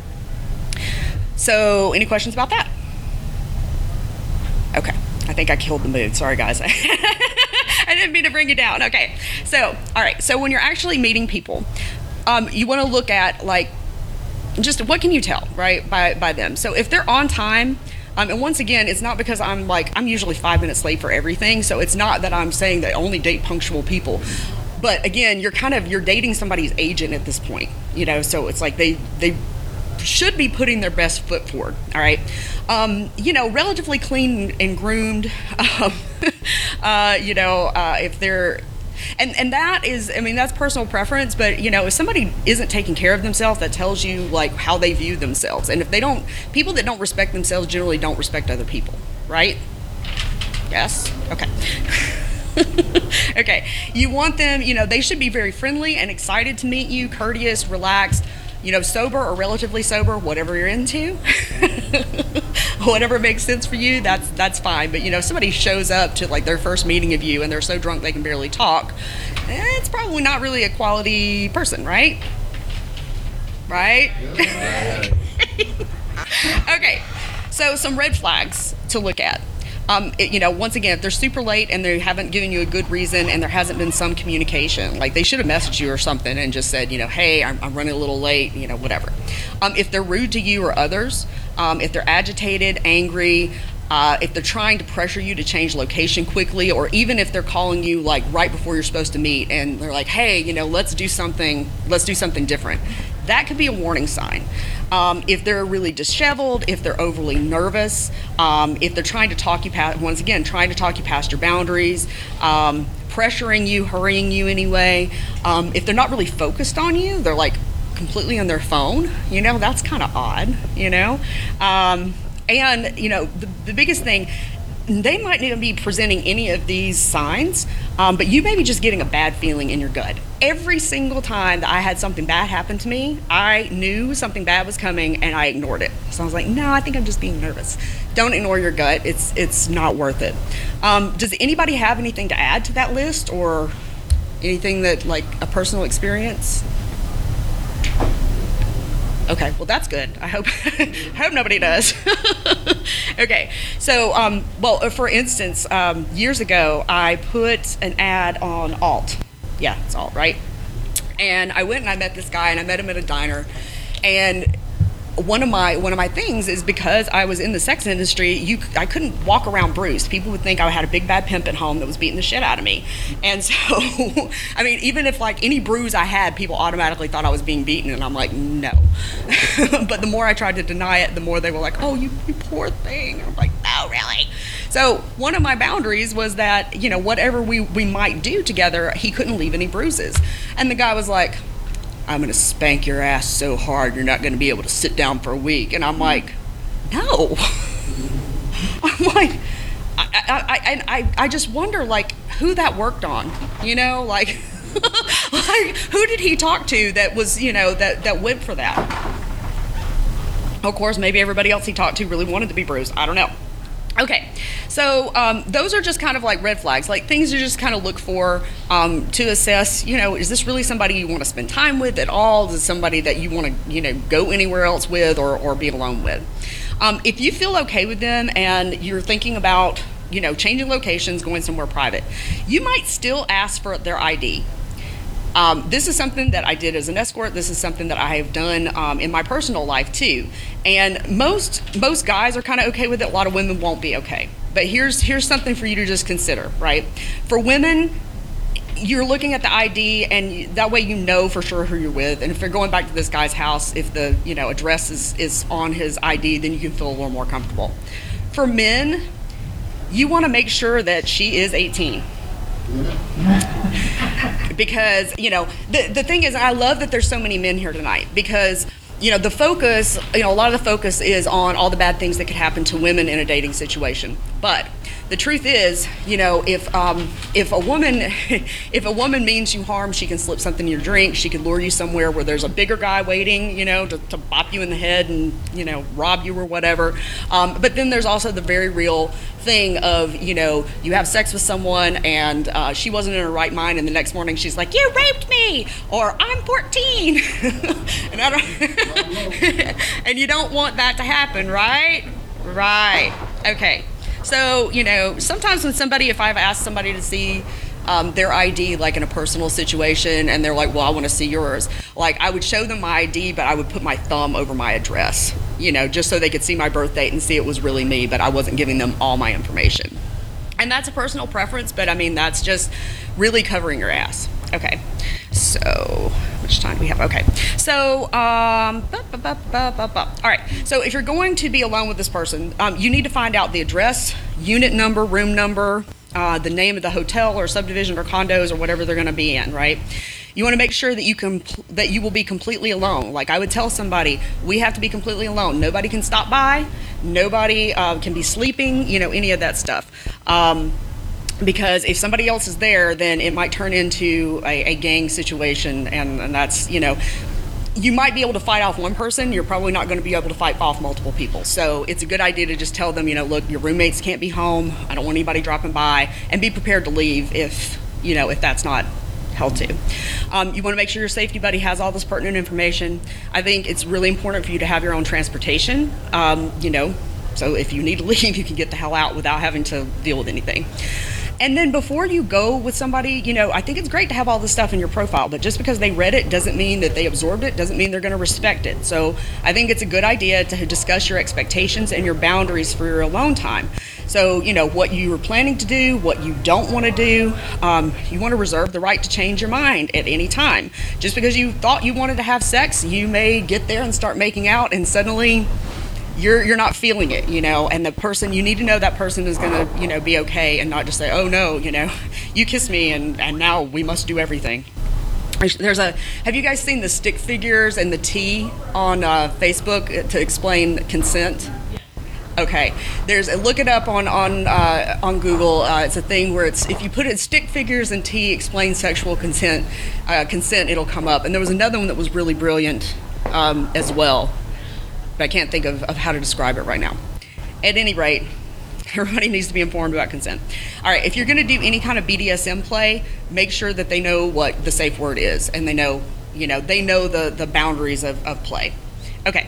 So any questions about that? Okay. I think I killed the mood. Sorry, guys. I didn't mean to bring you down. Okay. So, all right. So when you're actually meeting people, um, you want to look at, like, just what can you tell, right, by, by them. So if they're on time, um, and once again, it's not because I'm like, I'm usually five minutes late for everything. So it's not that I'm saying that only date punctual people. But again, you're kind of, you're dating somebody's agent at this point, you know, so it's like they, they, should be putting their best foot forward, all right? Um, you know, relatively clean and groomed, um, uh, you know, uh, if they're, and, and that is, I mean, that's personal preference, but, you know, if somebody isn't taking care of themselves, that tells you, like, how they view themselves. And if they don't, people that don't respect themselves generally don't respect other people, right? Yes? Okay. Okay. You want them, you know, they should be very friendly and excited to meet you, courteous, relaxed, you know, sober or relatively sober, whatever you're into, whatever makes sense for you, that's that's fine. But, you know, if somebody shows up to, like, their first meeting of you and they're so drunk they can barely talk, eh, it's probably not really a quality person, right? Right? Okay, so some red flags to look at. Um, it, you know, once again, if they're super late and they haven't given you a good reason and there hasn't been some communication, like they should have messaged you or something and just said, you know, hey, I'm, I'm running a little late, you know, whatever. Um, if they're rude to you or others, um, if they're agitated, angry, uh, if they're trying to pressure you to change location quickly, or even if they're calling you like right before you're supposed to meet and they're like, hey, you know, let's do something, let's do something different. That could be a warning sign. Um, if they're really disheveled, if they're overly nervous, um, if they're trying to talk you past, once again, trying to talk you past your boundaries, um, pressuring you, hurrying you anyway, um, if they're not really focused on you, they're like completely on their phone, you know, that's kind of odd, you know. Um, and, you know, the, the biggest thing, they might not even be presenting any of these signs, um, but you may be just getting a bad feeling in your gut. Every single time that I had something bad happen to me, I knew something bad was coming and I ignored it. So I was like, no, I think I'm just being nervous. Don't ignore your gut. It's it's not worth it. Um, does anybody have anything to add to that list, or anything that, like, a personal experience? Okay, well, that's good. I hope I hope nobody does. Okay, so, um, well, for instance, um, years ago, I put an ad on Alt. Yeah, it's Alt, right? And I went and I met this guy, and I met him at a diner. And one of my one of my things is, because I was in the sex industry, you I couldn't walk around bruised. People would think I had a big bad pimp at home that was beating the shit out of me. And so, I mean, even if like any bruise I had, people automatically thought I was being beaten, and I'm like, no. But the more I tried to deny it, the more they were like, oh, you, you poor thing. And I'm like, no, really. So one of my boundaries was that, you know, whatever we, we might do together, he couldn't leave any bruises. And the guy was like, I'm going to spank your ass so hard you're not going to be able to sit down for a week. And I'm like, no. I'm like, I, I, I, I, I just wonder, like, who that worked on, you know, like, like, who did he talk to that was, you know, that, that went for that? Of course, maybe everybody else he talked to really wanted to be bruised. I don't know. Okay, so um, those are just kind of like red flags, like things you just kind of look for um, to assess, you know, is this really somebody you want to spend time with at all? Is it somebody that you want to, you know, go anywhere else with, or, or be alone with? Um, if you feel okay with them and you're thinking about, you know, changing locations, going somewhere private, you might still ask for their I D. Um, this is something that I did as an escort. This is something that I have done um, in my personal life too. And most most guys are kind of okay with it. A lot of women won't be okay. But here's here's something for you to just consider, right? For women, you're looking at the I D, and that way you know for sure who you're with. And if you're going back to this guy's house, if the you know address is, is on his I D, then you can feel a little more comfortable. For men, you want to make sure that she is eighteen. Because, you know, the the thing is, I love that there's so many men here tonight, because, you know, the focus, you know, a lot of the focus is on all the bad things that could happen to women in a dating situation. But the truth is, you know, if um, if a woman if a woman means you harm, she can slip something in your drink. She can lure you somewhere where there's a bigger guy waiting, you know, to, to bop you in the head and, you know, rob you or whatever. Um, but then there's also the very real thing of, you know, you have sex with someone and uh, she wasn't in her right mind, and the next morning she's like, you raped me, or I'm fourteen. and I don't and you don't want that to happen, right? Right. Okay. So, you know, sometimes when somebody, if I've asked somebody to see um, their I D, like in a personal situation, and they're like, well, I want to see yours, like I would show them my I D, but I would put my thumb over my address, you know, just so they could see my birth date and see it was really me, but I wasn't giving them all my information. And that's a personal preference, but I mean, that's just really covering your ass. Okay, so how much time do we have? Okay, so um, bu- bu- bu- bu- bu- bu- all right. So if you're going to be alone with this person, um, you need to find out the address, unit number, room number, uh, the name of the hotel or subdivision or condos or whatever they're going to be in. Right. You want to make sure that you can that you will be completely alone. Like I would tell somebody, we have to be completely alone. Nobody can stop by. Nobody uh, can be sleeping. You know, any of that stuff. Um, Because if somebody else is there, then it might turn into a, a gang situation, and, and that's, you know, you might be able to fight off one person. You're probably not going to be able to fight off multiple people. So it's a good idea to just tell them, you know, look, your roommates can't be home. I don't want anybody dropping by, and be prepared to leave if, you know, if that's not held to. Um, you want to make sure your safety buddy has all this pertinent information. I think it's really important for you to have your own transportation. Um, you know, So if you need to leave, you can get the hell out without having to deal with anything. And then before you go with somebody, you know, I think it's great to have all this stuff in your profile, but just because they read it doesn't mean that they absorbed it, doesn't mean they're going to respect it. So I think it's a good idea to discuss your expectations and your boundaries for your alone time. So, you know, what you were planning to do, what you don't want to do. Um, you want to reserve the right to change your mind at any time. Just because you thought you wanted to have sex, you may get there and start making out, and suddenly you're you're not feeling it, you know, and the person, you need to know that person is going to, you know, be okay, and not just say, oh no, you know, you kissed me and, and now we must do everything. There's a, have you guys seen the stick figures and the T on uh, Facebook to explain consent? Okay, there's, look it up on on uh, on Google. Uh, it's a thing where it's, if you put it stick figures and T explain sexual consent, uh, consent, it'll come up. And there was another one that was really brilliant um, as well. But I can't think of, of how to describe it right now. At any rate, everybody needs to be informed about consent. All right, if you're going to do any kind of B D S M play, make sure that they know what the safe word is, and they know, you know, they know the, the boundaries of, of play. Okay.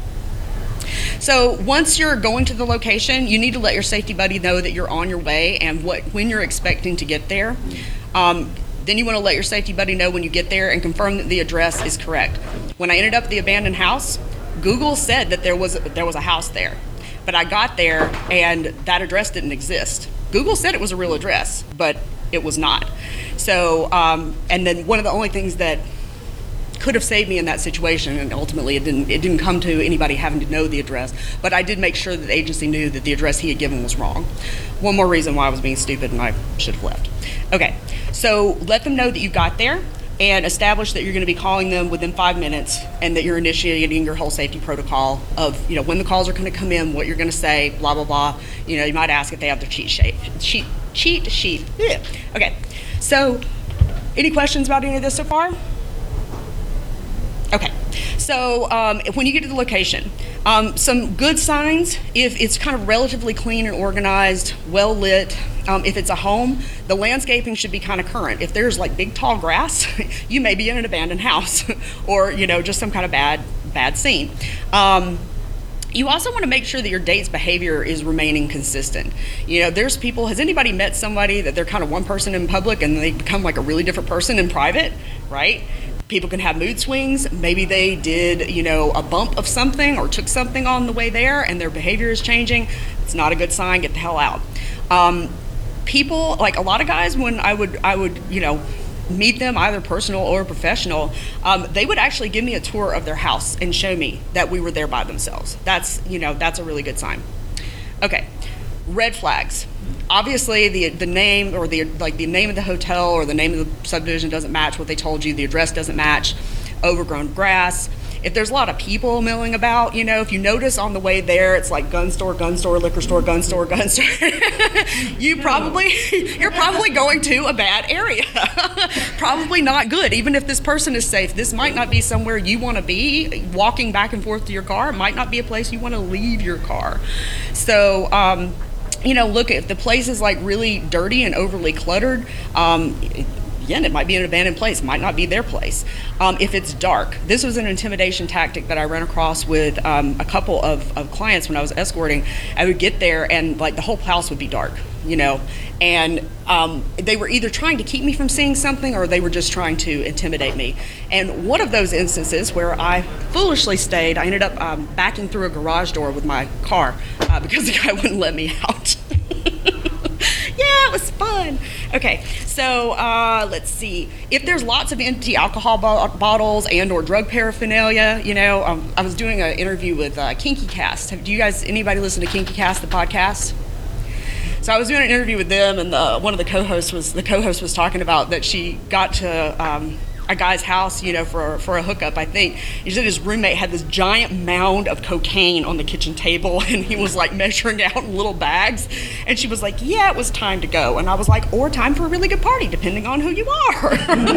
So once you're going to the location, you need to let your safety buddy know that you're on your way and what when you're expecting to get there. Um, then you want to let your safety buddy know when you get there and confirm that the address is correct. When I ended up at the abandoned house, Google said that there was there was a house there, but I got there and that address didn't exist. Google said it was a real address, but it was not. So, um, and then one of the only things that could have saved me in that situation, and ultimately it didn't it didn't come to anybody having to know the address, but I did make sure that the agency knew that the address he had given was wrong. One more reason why I was being stupid and I should have left. Okay, so let them know that you got there, and establish that you're going to be calling them within five minutes, and that you're initiating your whole safety protocol of, you know, when the calls are going to come in, what you're going to say, blah, blah, blah. You know, you might ask if they have their cheat sheet. Cheat, cheat sheet. Yeah. Okay. So, any questions about any of this so far? Okay. So, um, when you get to the location, um, some good signs, if it's kind of relatively clean and organized, well lit, um, if it's a home, the landscaping should be kind of current. If there's like big tall grass, you may be in an abandoned house or, you know, just some kind of bad, bad scene. Um, You also want to make sure that your date's behavior is remaining consistent. You know, there's people, has anybody met somebody that they're kind of one person in public and they become like a really different person in private, right? People can have mood swings. Maybe they did, you know, a bump of something or took something on the way there and their behavior is changing. It's not a good sign. Get the hell out. Um, people, like a lot of guys, when I would, I would, you know, meet them, either personal or professional, um, they would actually give me a tour of their house and show me that we were there by themselves. That's, you know, that's a really good sign. Okay, red flags. Obviously, the the name or the like the name of the hotel or the name of the subdivision doesn't match what they told you. The address doesn't match. Overgrown grass. If there's a lot of people milling about, you know, if you notice on the way there, it's like gun store, gun store, liquor store, gun store, gun store. you probably, you're probably going to a bad area. Probably not good. Even if this person is safe, this might not be somewhere you want to be. Walking back and forth to your car, it might not be a place you want to leave your car. So, um, you know, look, if the place is like really dirty and overly cluttered, um, again, it might be an abandoned place, might not be their place. Um, if it's dark, this was an intimidation tactic that I ran across with um, a couple of, of clients when I was escorting. I would get there and like the whole house would be dark, you know, and um, they were either trying to keep me from seeing something or they were just trying to intimidate me. And one of those instances where I foolishly stayed, I ended up um, backing through a garage door with my car uh, because the guy wouldn't let me out. Yeah, it was fun. Okay, so uh, let's see. If there's lots of empty alcohol bo- bottles and or drug paraphernalia, you know, um, I was doing an interview with uh, Kinky Cast. Have, do you guys, anybody listen to Kinky Cast, the podcast? So I was doing an interview with them, and the, one of the co-hosts was the co-host was talking about that she got to um, a guy's house, you know, for for a hookup, I think. He said his roommate had this giant mound of cocaine on the kitchen table, and he was like measuring out in little bags. And she was like, "Yeah, it was time to go." And I was like, "Or time for a really good party, depending on who you are."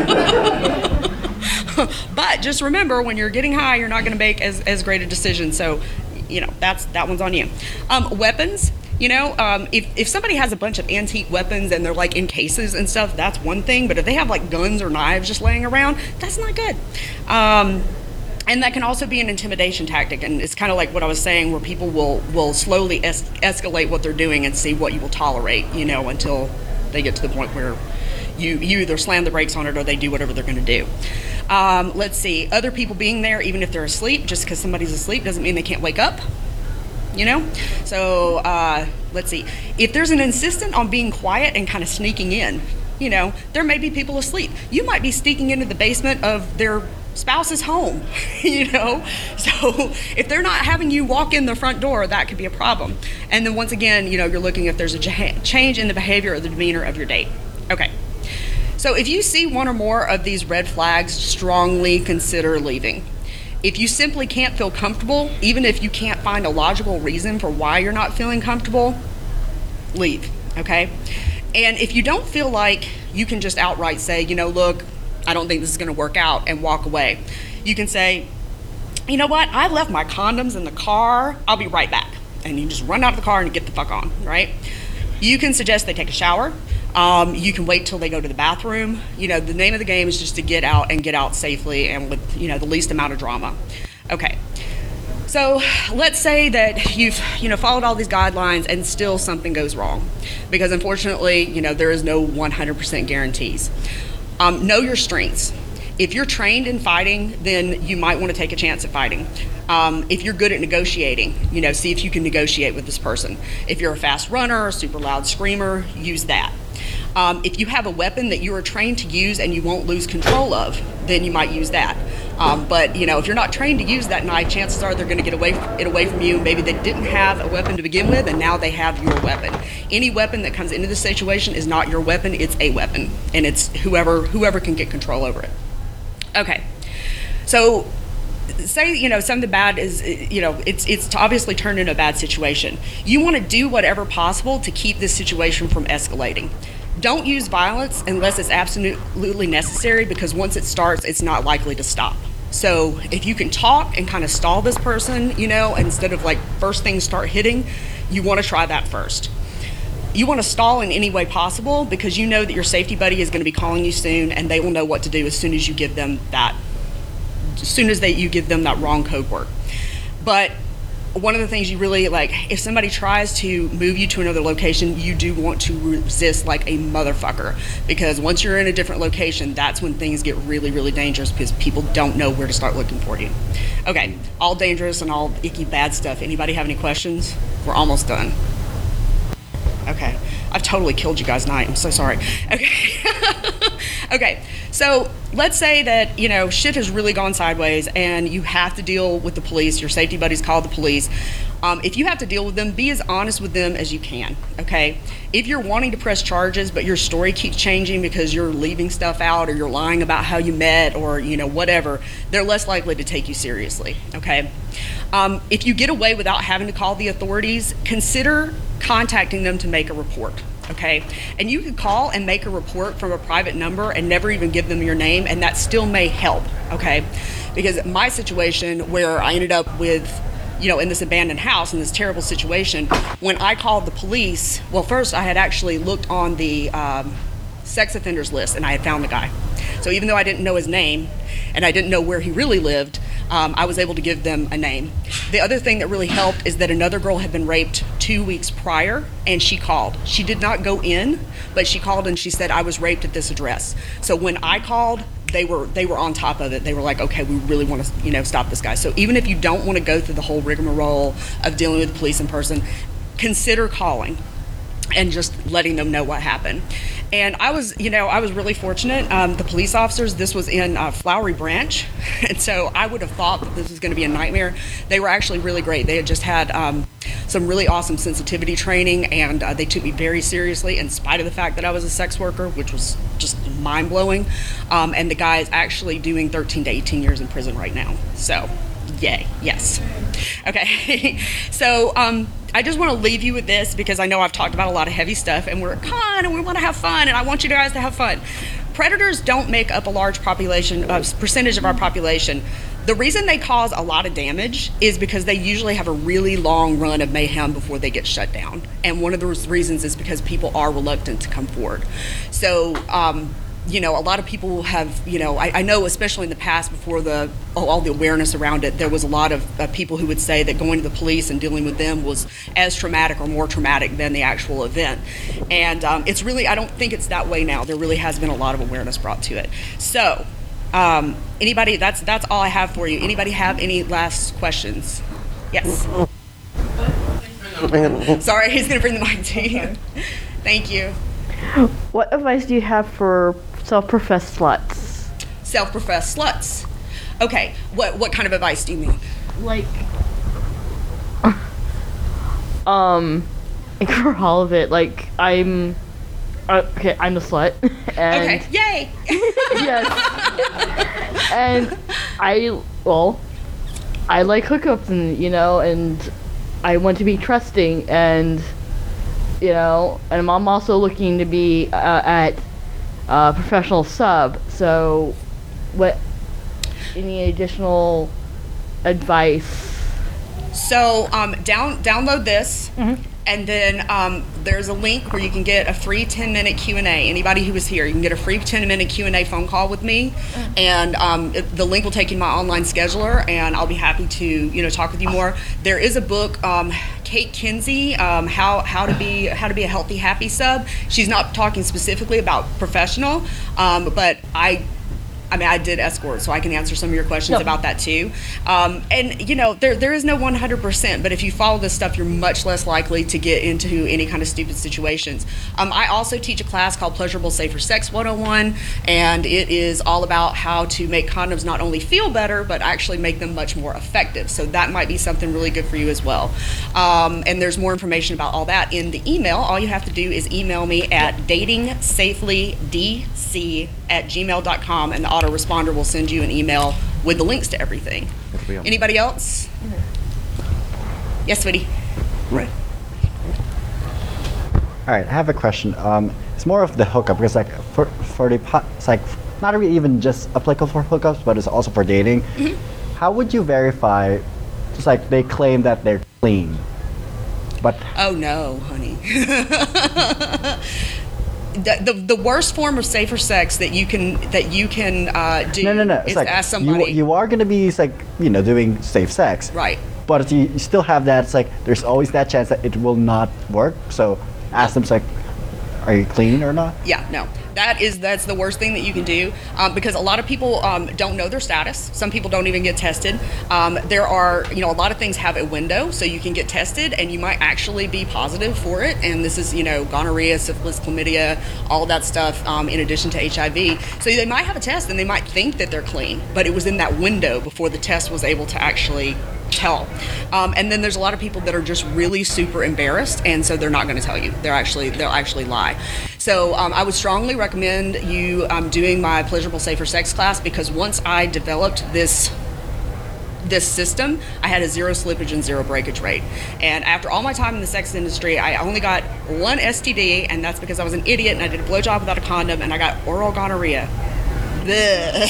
But just remember, when you're getting high, you're not going to make as as great a decision. So, you know, that's that one's on you. Um, weapons. You know, um, if, if somebody has a bunch of antique weapons and they're like in cases and stuff, that's one thing. But if they have like guns or knives just laying around, that's not good. Um, And that can also be an intimidation tactic, and it's kind of like what I was saying, where people will will slowly es- escalate what they're doing and see what you will tolerate, you know, until they get to the point where you you either slam the brakes on it or they do whatever they're going to do. Um, let's see, other people being there, even if they're asleep, just because somebody's asleep doesn't mean they can't wake up, you know? So uh, let's see, if there's an insistent on being quiet and kind of sneaking in, you know, there may be people asleep. You might be sneaking into the basement of their spouse's home, you know? So if they're not having you walk in the front door, that could be a problem. And then once again, you know, you're looking if there's a ch- change in the behavior or the demeanor of your date. Okay. So if you see one or more of these red flags, strongly consider leaving. If you simply can't feel comfortable, even if you can't find a logical reason for why you're not feeling comfortable, leave, okay? And if you don't feel like you can just outright say, you know, look, I don't think this is going to work out, and walk away, you can say, you know what, I left my condoms in the car, I'll be right back. And you just run out of the car and get the fuck on, right? You can suggest they take a shower. Um, you can wait till they go to the bathroom. You know, the name of the game is just to get out and get out safely and with, you know, the least amount of drama. Okay. So let's say that you've, you know, followed all these guidelines and still something goes wrong, because unfortunately, you know, there is no one hundred percent guarantees. Um, know your strengths. If you're trained in fighting, then you might want to take a chance at fighting. Um, if you're good at negotiating, you know, see if you can negotiate with this person. If you're a fast runner, a super loud screamer, use that. Um, if you have a weapon that you are trained to use and you won't lose control of, then you might use that. Um, but, you know, if you're not trained to use that knife, chances are they're going to get away it away from you. Maybe they didn't have a weapon to begin with, and now they have your weapon. Any weapon that comes into the situation is not your weapon, it's a weapon. And it's whoever whoever can get control over it. Okay. So say, you know, something bad is, you know, it's it's obviously turned into a bad situation. You want to do whatever possible to keep this situation from escalating. Don't use violence unless it's absolutely necessary, because once it starts, it's not likely to stop. So if you can talk and kind of stall this person, you know, instead of like first things start hitting, you want to try that first. You want to stall in any way possible, because you know that your safety buddy is going to be calling you soon, and they will know what to do as soon as you give them that, as soon as they, you give them that wrong code word. But one of the things you really, like, if somebody tries to move you to another location, you do want to resist like a motherfucker, because once you're in a different location, that's when things get really, really dangerous, because people don't know where to start looking for you. Okay, all dangerous and all icky bad stuff. Anybody have any questions? We're almost done. Okay, I've totally killed you guys tonight. I'm so sorry. Okay. Okay, so let's say that, you know, shit has really gone sideways and you have to deal with the police. Your safety buddies called the police. Um, if you have to deal with them, be as honest with them as you can, okay? If you're wanting to press charges, but your story keeps changing because you're leaving stuff out, or you're lying about how you met, or, you know, whatever, they're less likely to take you seriously, okay? Um, if you get away without having to call the authorities, consider contacting them to make a report, okay? And you could call and make a report from a private number and never even give them your name, and that still may help, okay? Because my situation, where I ended up with, you know, in this abandoned house, in this terrible situation, when I called the police, well, first I had actually looked on the um, sex offenders list, and I had found the guy. So even though I didn't know his name and I didn't know where he really lived, um, I was able to give them a name. The other thing that really helped is that another girl had been raped two weeks prior, and she called. She did not go in, but she called and she said, I was raped at this address. So when I called, they were they were on top of it. They were like, okay, we really want to, you know, stop this guy. So even if you don't want to go through the whole rigmarole of dealing with the police in person, consider calling and just letting them know what happened. And I was, you know, I was really fortunate. Um, the police officers, this was in uh, Flowery Branch, and so I would have thought that this was going to be a nightmare. They were actually really great. They had just had um, some really awesome sensitivity training, and uh, they took me very seriously in spite of the fact that I was a sex worker, which was just mind-blowing. Um, and the guy is actually doing thirteen to eighteen years in prison right now. So, yay, yes. Okay, so um, I just want to leave you with this, because I know I've talked about a lot of heavy stuff, and we're a con and we want to have fun, and I want you guys to have fun. Predators don't make up a large population, uh, percentage of our population. The reason they cause a lot of damage is because they usually have a really long run of mayhem before they get shut down. And one of those reasons is because people are reluctant to come forward. So um, you know, a lot of people have, you know, I, I know especially in the past before the all, all the awareness around it, there was a lot of uh, people who would say that going to the police and dealing with them was as traumatic or more traumatic than the actual event. And um, it's really, I don't think it's that way now. There really has been a lot of awareness brought to it. So, um, anybody, that's that's all I have for you. Anybody have any last questions? Yes. Sorry, he's going to bring the mic to you. Thank you. What advice do you have for self-professed sluts? Self-professed sluts. Okay, what what kind of advice do you mean? Like, um, like for all of it, like I'm, uh, okay, I'm a slut, and Okay, yay! yes, and I well, I like hookups, and you know, and I want to be trusting, and you know, and I'm also looking to be uh, at uh, professional sub. So, what? Any additional advice? So um, down download this, Mhm. and then um, there's a link where you can get a free ten minute Q and A. Anybody who is here, you can get a free ten minute Q and A phone call with me, and um, it, the link will take you to my online scheduler, and I'll be happy to you know talk with you more. There is a book, um, Kate Kinsey, um, how how to be how to be a healthy happy sub. She's not talking specifically about professional, um, but I. I mean, I did escort, so I can answer some of your questions No. about that too. Um, and you know, there there is no one hundred percent, but if you follow this stuff, you're much less likely to get into any kind of stupid situations. Um, I also teach a class called Pleasurable Safer Sex one oh one, and it is all about how to make condoms not only feel better, but actually make them much more effective. So that might be something really good for you as well. Um, and there's more information about all that in the email. All you have to do is email me at dating safely d c at gmail dot com, and the autoresponder will send you an email with the links to everything. Anybody else? Yes, sweetie. Right. All right, I have a question. Um, it's more of the hookup because, like, for for the po- it's like not really even just applicable for hookups, but it's also for dating. Mm-hmm. How would you verify? Just like they claim that they're clean, but Oh no, honey. The, the the worst form of safer sex that you can that you can uh, do no, no, no. It's is like ask you somebody. you are gonna be it's like you know doing safe sex, Right. But you, you still have that. It's like there's always that chance that it will not work. So ask them, it's like, are you clean or not? Yeah, no. That is that's the worst thing that you can do um, because a lot of people um, don't know their status. Some people don't even get tested. Um, there are, you know, a lot of things have a window, so you can get tested and you might actually be positive for it. And this is, you know, gonorrhea, syphilis, chlamydia, all that stuff um, in addition to H I V. So they might have a test and they might think that they're clean, but it was in that window before the test was able to actually tell. Um, and then there's a lot of people that are just really super embarrassed, and so they're not going to tell you. They're actually they'll actually lie. So um, I would strongly recommend you um, doing my Pleasurable Safer Sex class because once I developed this this system, I had a zero slippage and zero breakage rate. And after all my time in the sex industry, I only got one S T D, and that's because I was an idiot and I did a blowjob without a condom, and I got oral gonorrhea. Blech.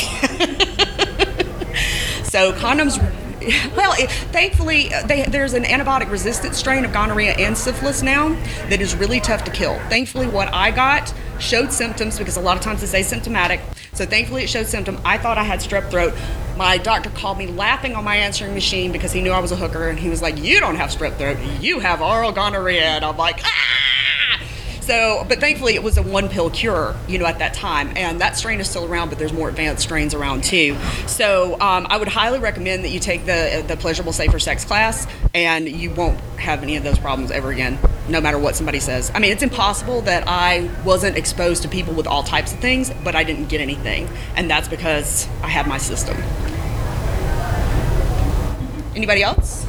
So condoms. Well, it, thankfully, uh, they, there's an antibiotic-resistant strain of gonorrhea and syphilis now that is really tough to kill. Thankfully, what I got showed symptoms because a lot of times it's asymptomatic. So thankfully, it showed symptom. I thought I had strep throat. My doctor called me laughing on my answering machine because he knew I was a hooker, and he was like, "You don't have strep throat. You have oral gonorrhea." And I'm like, ah! So, but thankfully it was a one pill cure, you know, at that time. And that strain is still around, but there's more advanced strains around too. So um, I would highly recommend that you take the the Pleasurable Safer Sex class, and you won't have any of those problems ever again, no matter what somebody says. I mean, it's impossible that I wasn't exposed to people with all types of things, but I didn't get anything. And that's because I have my system. Anybody else?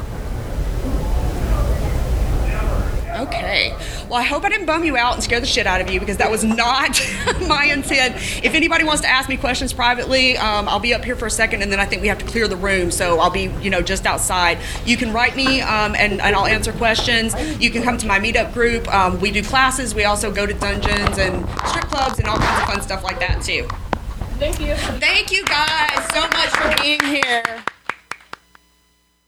Okay. Well, I hope I didn't bum you out and scare the shit out of you because that was not my intent. If anybody wants to ask me questions privately, um, I'll be up here for a second, and then I think we have to clear the room, so I'll be, you know, just outside. You can write me, um, and, and I'll answer questions. You can come to my meetup group. Um, we do classes. We also go to dungeons and strip clubs and all kinds of fun stuff like that, too. Thank you. Thank you guys so much for being here.